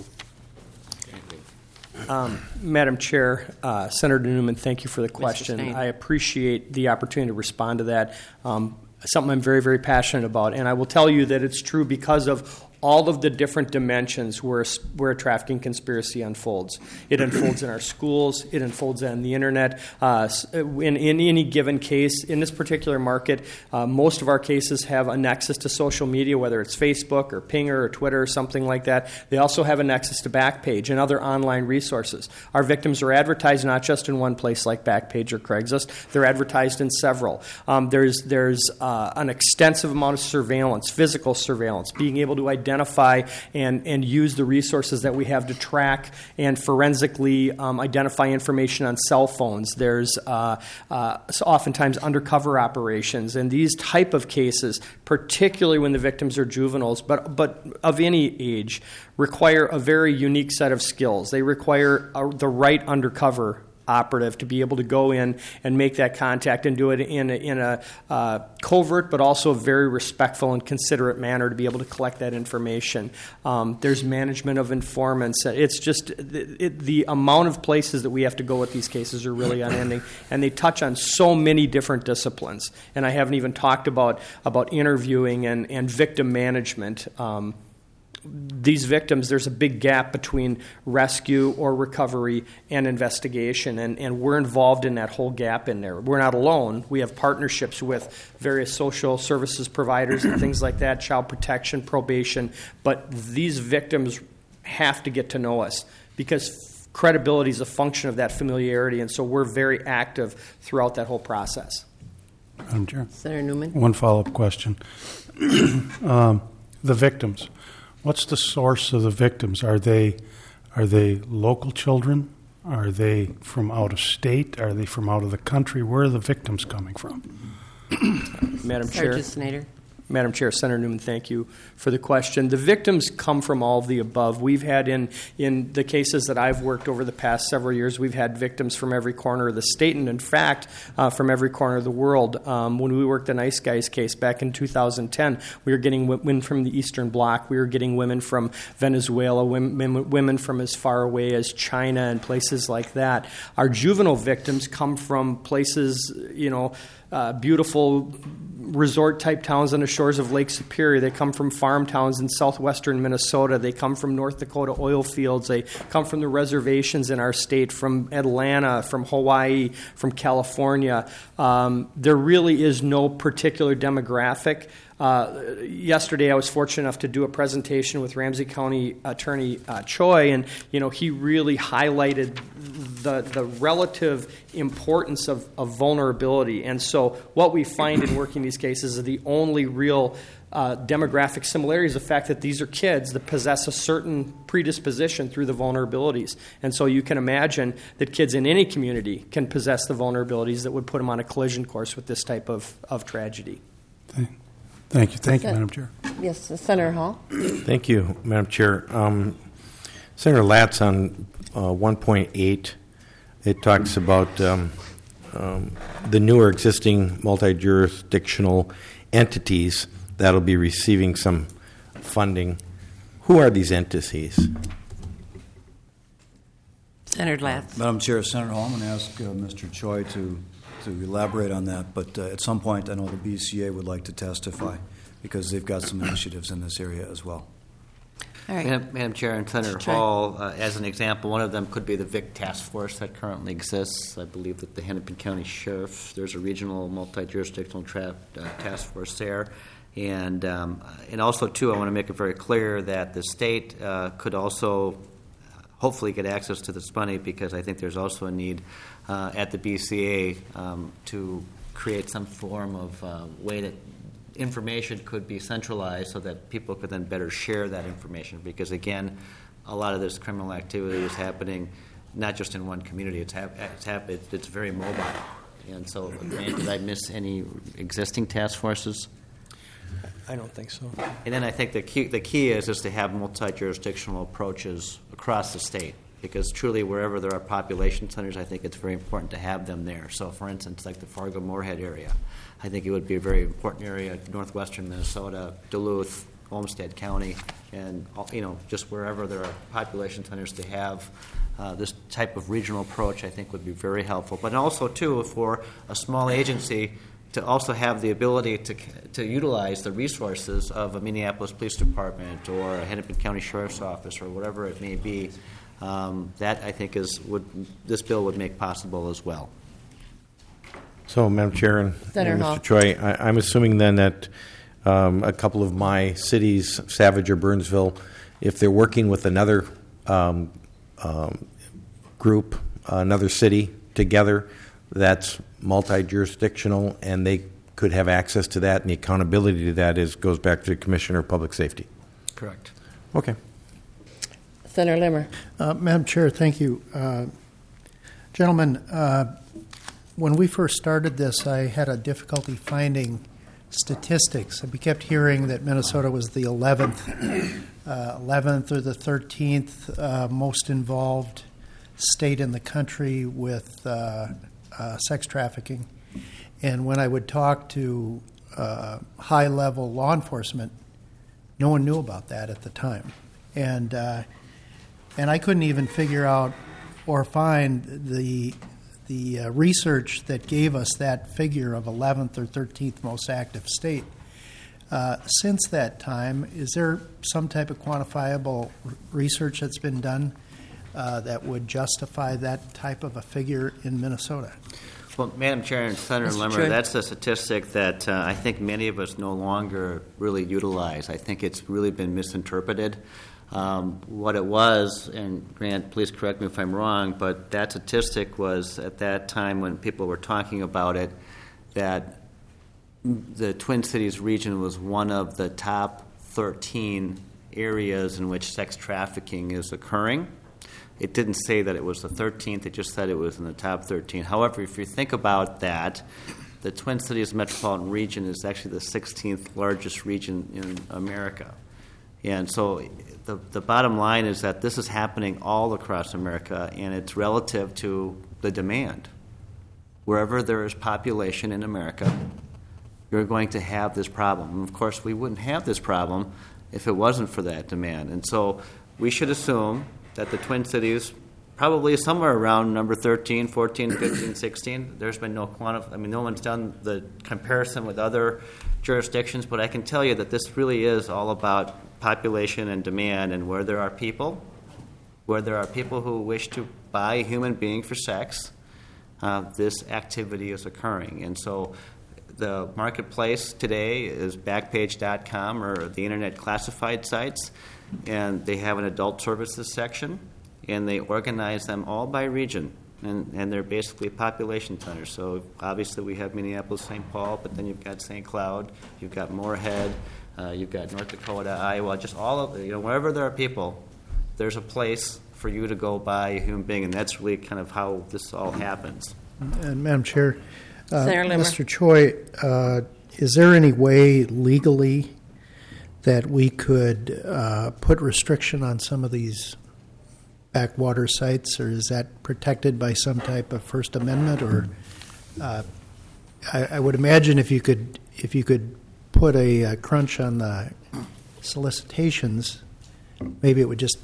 Madam Chair, Senator Newman, thank you for the question. I appreciate the opportunity to respond to that. Something I'm very, very passionate about. And I will tell you that it's true because of all of the different dimensions where a trafficking conspiracy unfolds. It unfolds in our schools. It unfolds on the internet. In any given case, in this particular market, most of our cases have a nexus to social media, whether it's Facebook or Pinger or Twitter or something like that. They also have a nexus to Backpage and other online resources. Our victims are advertised not just in one place like Backpage or Craigslist. They're advertised in several. There's an extensive amount of surveillance, physical surveillance, being able to identify and use the resources that we have to track and forensically identify information on cell phones. There's oftentimes undercover operations, and these type of cases, particularly when the victims are juveniles, but of any age, require a very unique set of skills. They require the right undercover operative to be able to go in and make that contact and do it in a covert but also a very respectful and considerate manner to be able to collect that information. There's management of informants. It's just the amount of places that we have to go with these cases are really unending, and they touch on so many different disciplines. And I haven't even talked about interviewing and victim management. These victims, there's a big gap between rescue or recovery and investigation, and we're involved in that whole gap in there. We're not alone. We have partnerships with various social services providers and things like that, child protection, probation, but these victims have to get to know us because credibility is a function of that familiarity, and so we're very active throughout that whole process. Madam Chair. Senator Newman. One follow-up question. The victims. What's the source of the victims? Are they local children? Are they from out of state? Are they from out of the country? Where are the victims coming from? Madam Chair. Sergeant Snyder. Madam Chair, Senator Newman, thank you for the question. The victims come from all of the above. We've had in the cases that I've worked over the past several years, we've had victims from every corner of the state and, in fact, from every corner of the world. When we worked the Nice Guys case back in 2010, we were getting women from the Eastern Bloc. We were getting women from Venezuela, women from as far away as China and places like that. Our juvenile victims come from places, beautiful resort-type towns on the shores of Lake Superior. They come from farm towns in southwestern Minnesota. They come from North Dakota oil fields. They come from the reservations in our state, from Atlanta, from Hawaii, from California. There really is no particular demographic. Yesterday, I was fortunate enough to do a presentation with Ramsey County Attorney Choi, and he really highlighted the relative importance of vulnerability. And so, what we find in working these cases is the only real demographic similarity is the fact that these are kids that possess a certain predisposition through the vulnerabilities. And so you can imagine that kids in any community can possess the vulnerabilities that would put them on a collision course with this type of tragedy. Thank you. Thank you, Madam Chair. Yes, Senator Hall. Thank you, Madam Chair. Senator Latz on 1.8, it talks about the newer existing multi-jurisdictional entities that'll be receiving some funding. Who are these entities? Senator Latz. Madam Chair, Senator Hall, I'm going to ask Mr. Choi to elaborate on that, but at some point I know the BCA would like to testify because they've got some initiatives in this area as well. All right. Madam Chair and Senator Hall, as an example, one of them could be the VIC task force that currently exists. I believe that the Hennepin County Sheriff, there's a regional multi-jurisdictional task force there. And also, too, I want to make it very clear that the state could also hopefully get access to this money because I think there's also a need at the BCA to create some form of way that information could be centralized so that people could then better share that information because, again, a lot of this criminal activity is happening not just in one community. It's very mobile. And so, did I miss any existing task forces? I don't think so. And then I think the key is to have multi-jurisdictional approaches across the state because truly wherever there are population centers, I think it's very important to have them there. So, for instance, like the Fargo-Moorhead area, I think it would be a very important area, northwestern Minnesota, Duluth, Olmsted County, and just wherever there are population centers to have this type of regional approach, I think would be very helpful. But also, too, for a small agency to also have the ability to utilize the resources of a Minneapolis Police Department or a Hennepin County Sheriff's Office or whatever it may be, that I think this bill would make possible as well. So, Madam Chair and Hall. Mr. Choi, I'm assuming then that a couple of my cities, Savage or Burnsville, if they're working with another group, another city together, that's multi-jurisdictional, and they could have access to that, and the accountability to that goes back to the Commissioner of Public Safety. Correct. Okay. Senator Limmer. Madam Chair, thank you. Gentlemen, when we first started this, I had a difficulty finding statistics. We kept hearing that Minnesota was the 11th or the 13th most involved state in the country with sex trafficking. And when I would talk to high-level law enforcement, no one knew about that at the time. And I couldn't even figure out or find the research that gave us that figure of 11th or 13th most active state. Since that time, is there some type of quantifiable research that's been done that would justify that type of a figure in Minnesota? Well, Madam Chair and Senator Mr. Lemmer, Chair. that's a statistic that I think many of us no longer really utilize. I think it's really been misinterpreted. What it was, and Grant, please correct me if I'm wrong, but that statistic was at that time when people were talking about it, that the Twin Cities region was one of the top 13 areas in which sex trafficking is occurring. It didn't say that it was the 13th, it just said it was in the top 13. However, if you think about that, the Twin Cities metropolitan region is actually the 16th largest region in America. And so the bottom line is that this is happening all across America, and it's relative to the demand. Wherever there is population in America, you're going to have this problem. And of course, we wouldn't have this problem if it wasn't for that demand. And so we should assume that the Twin Cities probably somewhere around number 13, 14, 15, 16. There's been no no one's done the comparison with other jurisdictions, but I can tell you that this really is all about population and demand, and where there are people who wish to buy a human being for sex, this activity is occurring. And so the marketplace today is Backpage.com or the internet classified sites, and they have an adult services section, and they organize them all by region, and they're basically population centers. So obviously we have Minneapolis, St. Paul, but then you've got St. Cloud, you've got Moorhead, you've got North Dakota, Iowa, just all of wherever there are people, there's a place for you to go buy a human being, and that's really kind of how this all happens. And Madam Chair, Senator Limmer. Mr. Choi, is there any way legally that we could put restriction on some of these backwater sites, or is that protected by some type of First Amendment? Or I would imagine if you could put a crunch on the solicitations, maybe it would just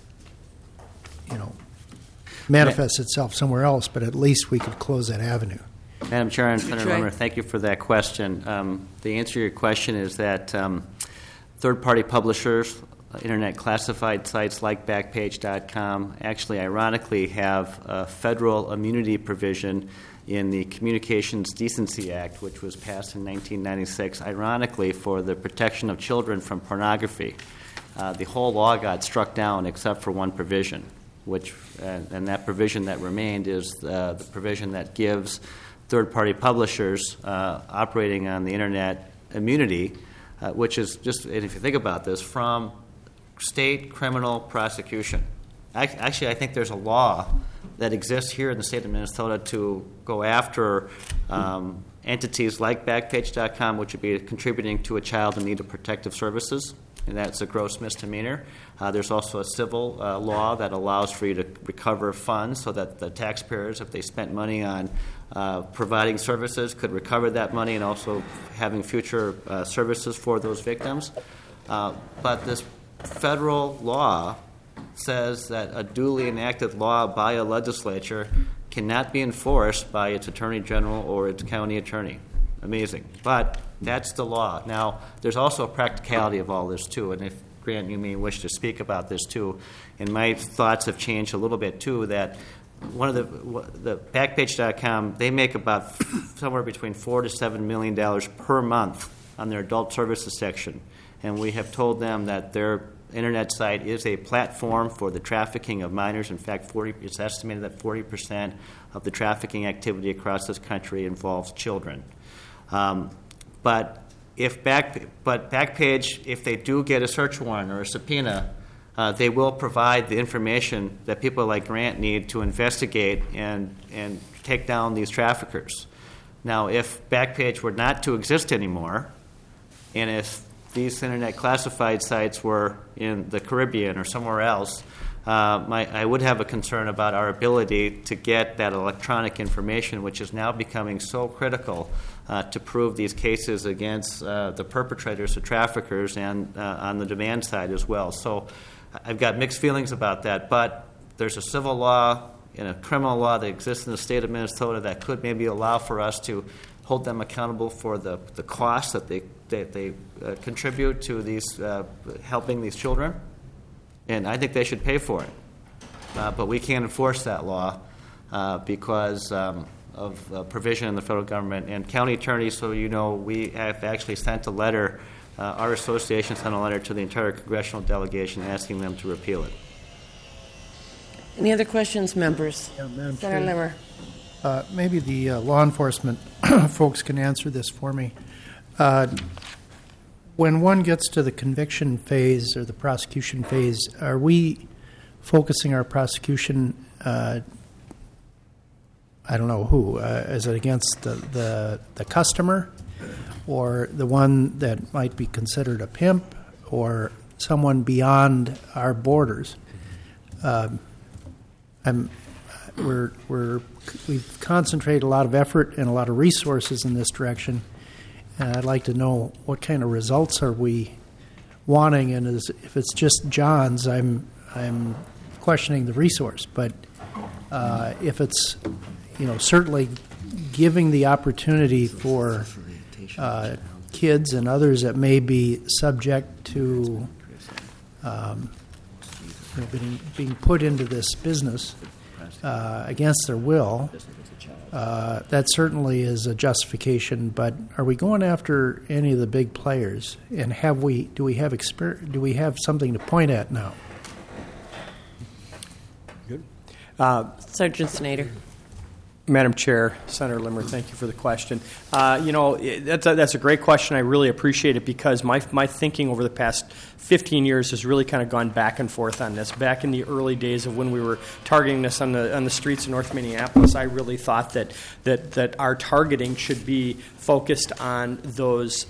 manifest itself somewhere else, but at least we could close that avenue. Madam Chair and Senator Lemmer, thank you for that question. The answer to your question is that third-party publishers, internet classified sites like Backpage.com, actually, ironically, have a federal immunity provision in the Communications Decency Act, which was passed in 1996, ironically, for the protection of children from pornography. The whole law got struck down except for one provision, and that provision that remained is the provision that gives third-party publishers operating on the internet immunity, which is just, and if you think about this, from state criminal prosecution. Actually, I think there's a law that exists here in the state of Minnesota to go after entities like Backpage.com, which would be contributing to a child in need of protective services, and that's a gross misdemeanor. There's also a civil law that allows for you to recover funds so that the taxpayers, if they spent money on providing services, could recover that money and also having future services for those victims. But this federal law says that a duly enacted law by a legislature cannot be enforced by its attorney general or its county attorney. Amazing. But that's the law. Now, there's also a practicality of all this, too. And if, Grant, you may wish to speak about this, too. And my thoughts have changed a little bit, too, that one of the Backpage.com, they make about somewhere between $4 to $7 million per month on their adult services section. And we have told them that their internet site is a platform for the trafficking of minors. In fact, it's estimated that 40% of the trafficking activity across this country involves children. But Backpage, if they do get a search warrant or a subpoena, they will provide the information that people like Grant need to investigate and take down these traffickers. Now, if Backpage were not to exist anymore, and if these internet classified sites were in the Caribbean or somewhere else, I would have a concern about our ability to get that electronic information, which is now becoming so critical to prove these cases against the perpetrators, the traffickers, and on the demand side as well. So I've got mixed feelings about that, but there's a civil law and a criminal law that exists in the state of Minnesota that could maybe allow for us to hold them accountable for the costs that they contribute to these helping these children, and I think they should pay for it. But we can't enforce that law because of provision in the federal government. And county attorneys, so you know, we have actually sent a letter, our association sent a letter to the entire congressional delegation asking them to repeal it. Any other questions, members? Madam Senator Chair. Limmer. Maybe the law enforcement folks can answer this for me. When one gets to the conviction phase or the prosecution phase, are we focusing our prosecution, I don't know who, is it against the customer or the one that might be considered a pimp or someone beyond our borders? We've concentrated a lot of effort and a lot of resources in this direction, and I'd like to know what kind of results are we wanting. And if it's just John's, I'm questioning the resource. But if it's, certainly giving the opportunity for kids and others that may be subject to being put into this business against their will, that certainly is a justification. But are we going after any of the big players? And do we have something to point at now? Good. Sergeant Snyder. Madam Chair, Senator Limmer, thank you for the question. That's a great question. I really appreciate it because my thinking over the past 15 years has really kind of gone back and forth on this. Back in the early days of when we were targeting this on the streets of North Minneapolis, I really thought that our targeting should be focused on those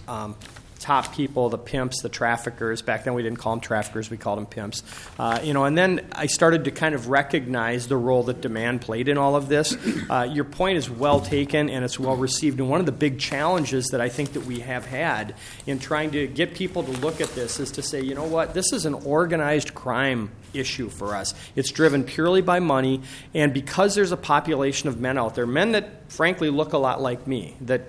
top people, the pimps, the traffickers. Back then we didn't call them traffickers, we called them pimps. And then I started to kind of recognize the role that demand played in all of this. Your point is well taken and it's well received. And one of the big challenges that I think that we have had in trying to get people to look at this is to say, you know what, this is an organized crime issue for us. It's driven purely by money, and because there's a population of men out there, men that frankly look a lot like me, that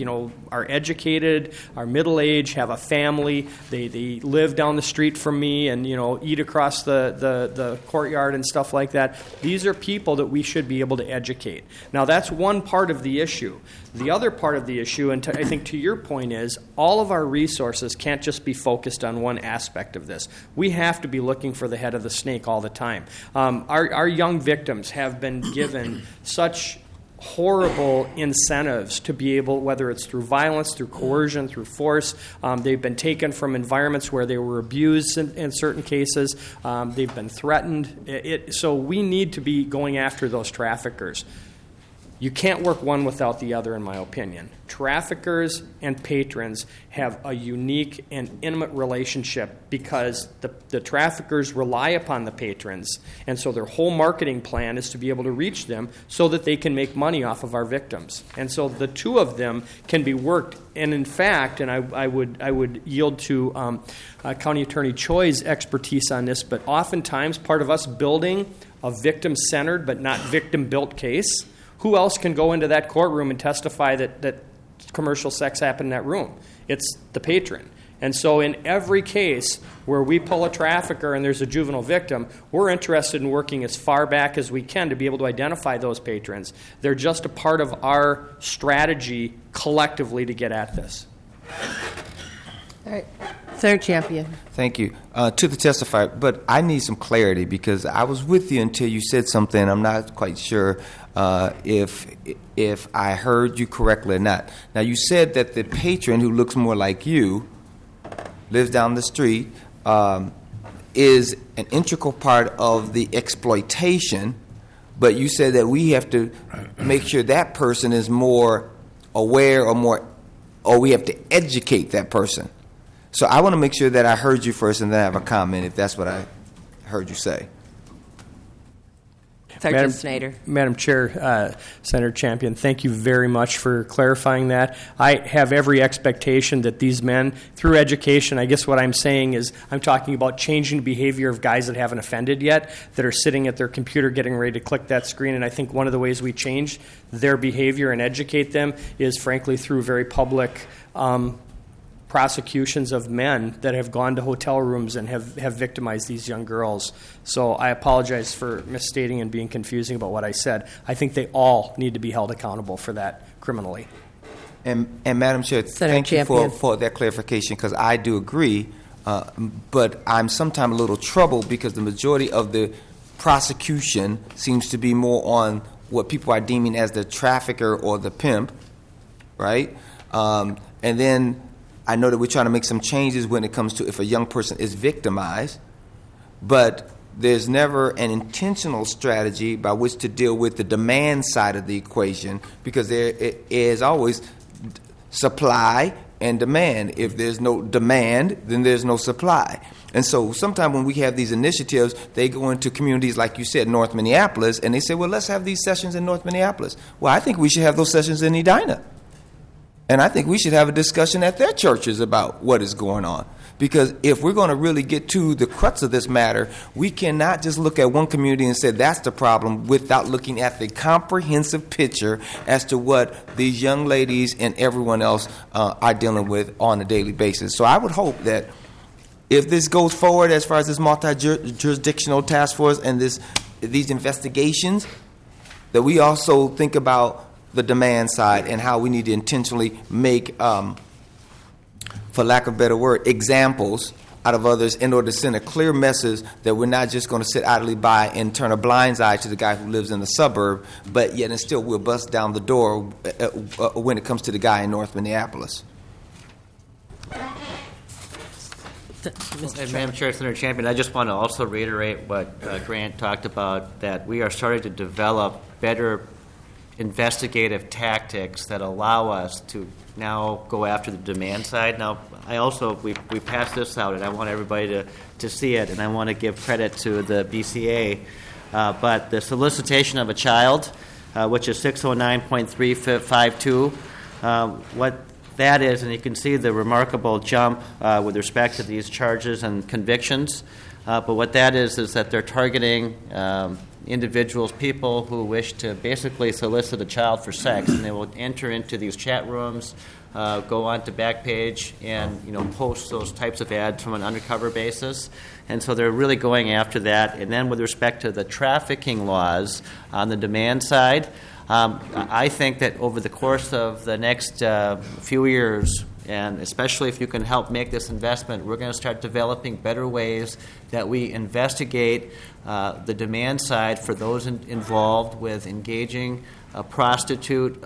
are educated, are middle-aged, have a family, they live down the street from me and eat across the courtyard and stuff like that. These are people that we should be able to educate. Now that's one part of the issue. The other part of the issue, and I think to your point, is all of our resources can't just be focused on one aspect of this. We have to be looking for the head of the snake all the time. Our young victims have been given such horrible incentives to be able, whether it's through violence, through coercion, through force. They've been taken from environments where they were abused in certain cases. They've been threatened. So we need to be going after those traffickers. You can't work one without the other, in my opinion. Traffickers and patrons have a unique and intimate relationship because the traffickers rely upon the patrons, and so their whole marketing plan is to be able to reach them so that they can make money off of our victims. And so the two of them can be worked. And in fact, and I would yield to County Attorney Choi's expertise on this, but oftentimes part of us building a victim-centered but not victim-built case, who else can go into that courtroom and testify that commercial sex happened in that room? It's the patron. And so in every case where we pull a trafficker and there's a juvenile victim, we're interested in working as far back as we can to be able to identify those patrons. They're just a part of our strategy collectively to get at this. All right. Third champion. Thank you. To the testifier, but I need some clarity because I was with you until you said something. I'm not quite sure if I heard you correctly or not. Now, you said that the patron who looks more like you, lives down the street, is an integral part of the exploitation, but you said that we have to make sure that person is more aware or we have to educate that person. So I want to make sure that I heard you first and then I have a comment if that's what I heard you say. Sergeant Snyder. Madam Chair, Senator Champion, thank you very much for clarifying that. I have every expectation that these men, through education, I guess what I'm saying is I'm talking about changing the behavior of guys that haven't offended yet, that are sitting at their computer getting ready to click that screen. And I think one of the ways we change their behavior and educate them is, frankly, through very public prosecutions of men that have gone to hotel rooms and have victimized these young girls. So I apologize for misstating and being confusing about what I said. I think they all need to be held accountable for that criminally. And Madam Chair, thank you for that clarification, because I do agree, but I'm sometimes a little troubled because the majority of the prosecution seems to be more on what people are deeming as the trafficker or the pimp, right? And then I know that we're trying to make some changes when it comes to if a young person is victimized, but there's never an intentional strategy by which to deal with the demand side of the equation, because there is always supply and demand. If there's no demand, then there's no supply. And so sometimes when we have these initiatives, they go into communities like you said, North Minneapolis, and they say, well, let's have these sessions in North Minneapolis. Well, I think we should have those sessions in Edina. And I think we should have a discussion at their churches about what is going on. Because if we're going to really get to the crux of this matter, we cannot just look at one community and say that's the problem without looking at the comprehensive picture as to what these young ladies and everyone else are dealing with on a daily basis. So I would hope that if this goes forward as far as this multi-jurisdictional task force and these investigations, that we also think about the demand side and how we need to intentionally make, for lack of a better word, examples out of others in order to send a clear message that we're not just going to sit idly by and turn a blind eye to the guy who lives in the suburb, but yet and still we'll bust down the door when it comes to the guy in North Minneapolis. Madam Chair, Senator Champion, I just want to also reiterate what Grant talked about, that we are starting to develop better investigative tactics that allow us to now go after the demand side. Now, I also, we passed this out, and I want everybody to see it, and I want to give credit to the BCA. But the solicitation of a child, which is 609.352, what that is, and you can see the remarkable jump with respect to these charges and convictions. But what that is that they're targeting individuals, people who wish to basically solicit a child for sex, and they will enter into these chat rooms, go on to Backpage, and post those types of ads from an undercover basis. And so they're really going after that. And then with respect to the trafficking laws on the demand side, I think that over the course of the next few years, and especially if you can help make this investment, we're going to start developing better ways that we investigate the demand side for those involved with engaging a prostituted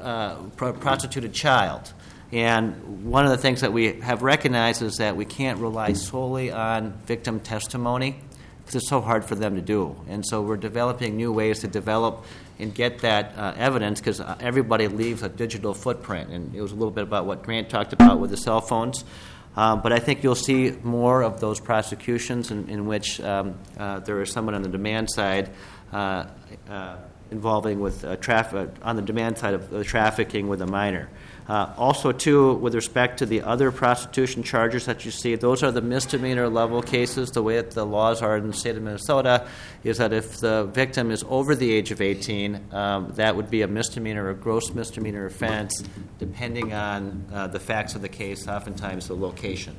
child. And one of the things that we have recognized is that we can't rely solely on victim testimony because it's so hard for them to do. And so we're developing new ways to develop and get that evidence, because everybody leaves a digital footprint. And it was a little bit about what Grant talked about with the cell phones. But I think you'll see more of those prosecutions in which there is someone on the demand side involving with on the demand side of the trafficking with a minor. Also, too, with respect to the other prostitution charges that you see, those are the misdemeanor level cases. The way that the laws are in the state of Minnesota is that if the victim is over the age of 18, that would be a misdemeanor or gross misdemeanor offense, depending on the facts of the case, oftentimes the location.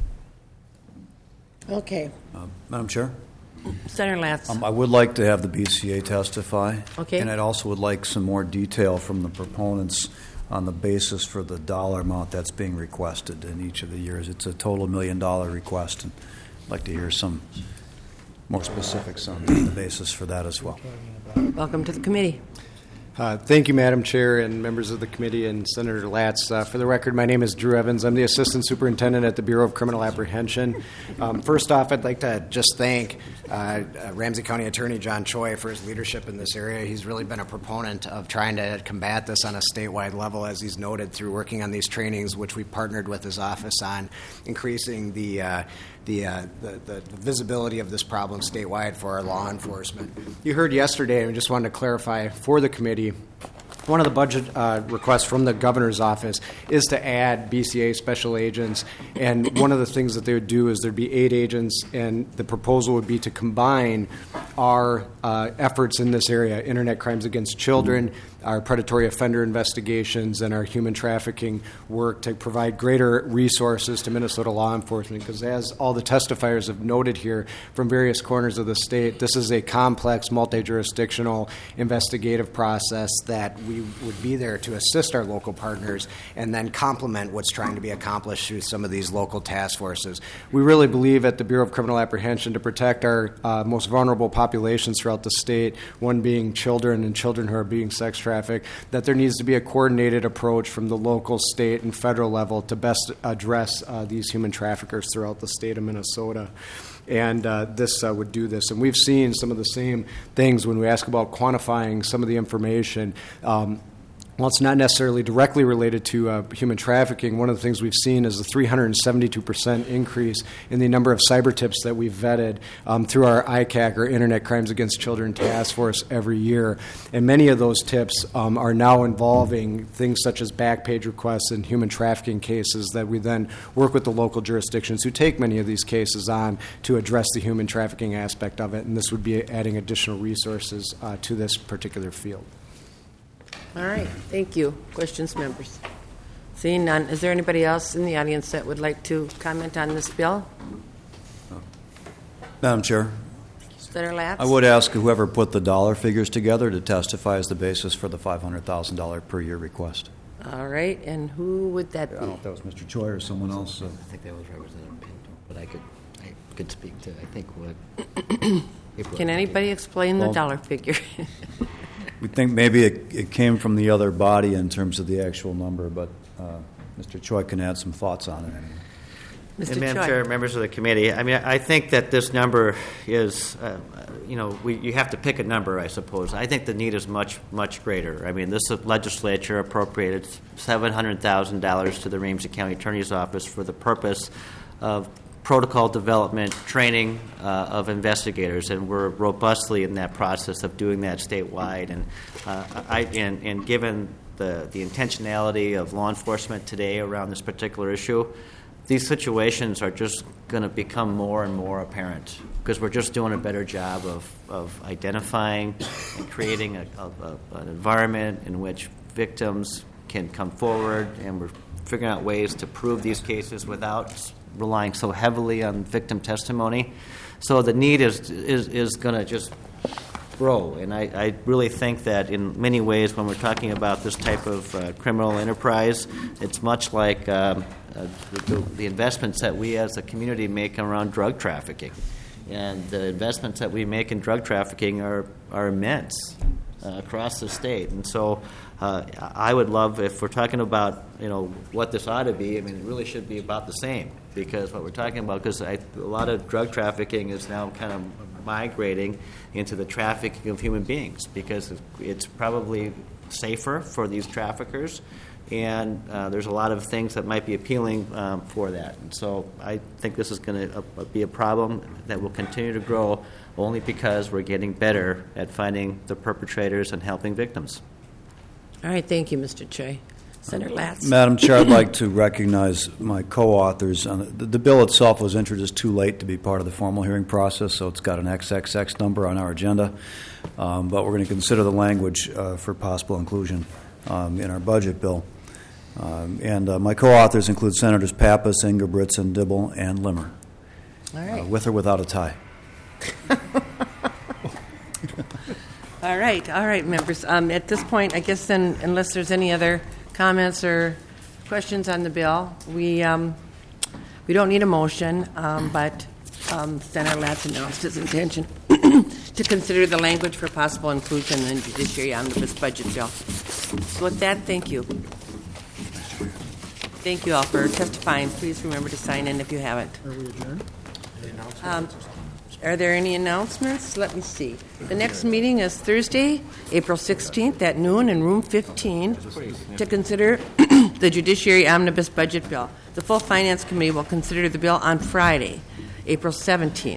Okay. Madam Chair? Senator Lance. I would like to have the BCA testify. Okay. And I'd also would like some more detail from the proponents on the basis for the dollar amount that's being requested in each of the years. It's a total $1 million request, and I'd like to hear some more specifics on the basis for that as well. Welcome to the committee. Thank you, Madam Chair and members of the committee and Senator Latz. For the record, my name is Drew Evans. I'm the Assistant Superintendent at the Bureau of Criminal Apprehension. First off, I'd like to just thank Ramsey County Attorney John Choi for his leadership in this area. He's really been a proponent of trying to combat this on a statewide level, as he's noted, through working on these trainings, which we partnered with his office on, increasing the visibility of this problem statewide for our law enforcement. You heard yesterday, and I just wanted to clarify for the committee, one of the budget requests from the governor's office is to add BCA special agents, and one of the things that they would do is there'd be 8 agents, and the proposal would be to combine our efforts in this area, internet crimes against children, our predatory offender investigations, and our human trafficking work to provide greater resources to Minnesota law enforcement. Because as all the testifiers have noted here from various corners of the state, this is a complex, multi-jurisdictional investigative process that we would be there to assist our local partners and then complement what's trying to be accomplished through some of these local task forces. We really believe at the Bureau of Criminal Apprehension to protect our most vulnerable populations throughout the state, one being children and children who are being sex trafficked, that there needs to be a coordinated approach from the local, state, and federal level to best address these human traffickers throughout the state of Minnesota. And this would do this. And we've seen some of the same things when we ask about quantifying some of the information. While it's not necessarily directly related to human trafficking, one of the things we've seen is a 372% increase in the number of cyber tips that we've vetted through our ICAC, or Internet Crimes Against Children Task Force, every year. And many of those tips are now involving things such as back page requests and human trafficking cases that we then work with the local jurisdictions who take many of these cases on to address the human trafficking aspect of it. And this would be adding additional resources to this particular field. All right, thank you. Questions, members? Seeing none, is there anybody else in the audience that would like to comment on this bill? Madam Chair, Senator Latz? I would ask whoever put the dollar figures together to testify as the basis for the $500,000 per year request. All right, and who would that be? I don't know if that was Mr. Choi or someone else. I think that was Representative Pinto, but I could speak to, I think, what... Can anybody explain the dollar figure? We think maybe it came from the other body in terms of the actual number, but Mr. Choi can add some thoughts on it. Mr. Madam Choi. Chair, members of the committee, I mean, I think that this number is, you have to pick a number, I suppose. I think the need is much, much greater. I mean, this legislature appropriated $700,000 to the Ramsey County Attorney's Office for the purpose of protocol development, training of investigators, and we're robustly in that process of doing that statewide. And given the intentionality of law enforcement today around this particular issue, these situations are just going to become more and more apparent because we're just doing a better job of identifying and creating an environment in which victims can come forward, and we're figuring out ways to prove these cases without relying so heavily on victim testimony. So the need is going to just grow. And I really think that in many ways when we're talking about this type of criminal enterprise, it's much like the investments that we as a community make around drug trafficking. And the investments that we make in drug trafficking are immense across the state. And so I would love, if we're talking about what this ought to be, I mean, it really should be about the same. Because what we're talking about, because a lot of drug trafficking is now kind of migrating into the trafficking of human beings, because it's probably safer for these traffickers, and there's a lot of things that might be appealing for that. And so I think this is going to be a problem that will continue to grow only because we're getting better at finding the perpetrators and helping victims. All right, thank you, Mr. Choi. Senator Latz. Madam Chair, I'd like to recognize my co-authors. The bill itself was introduced too late to be part of the formal hearing process, so it's got an XXX number on our agenda. But we're going to consider the language for possible inclusion in our budget bill. And my co-authors include Senators Pappas, Ingebrigtsen, Dibble, and Limmer. All right. With or without a tie. All right, members. At this point, I guess then, unless there's any other comments or questions on the bill, we don't need a motion, but Senator Latz announced his intention to consider the language for possible inclusion in the Judiciary Omnibus Budget Bill. So with that, thank you. Thank you all for testifying. Please remember to sign in if you haven't. Are we adjourned? Are there any announcements? Let me see. The next meeting is Thursday, April 16th at noon in room 15 to consider the Judiciary Omnibus Budget Bill. The full Finance Committee will consider the bill on Friday, April 17th.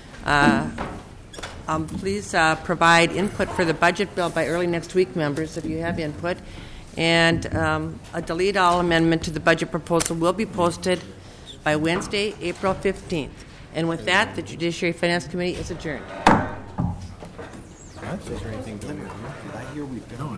Please provide input for the budget bill by early next week, members, if you have input. And a delete all amendment to the budget proposal will be posted by Wednesday, April 15th. And with that, the Judiciary Finance Committee is adjourned. Is there anything going on? I hear we've done.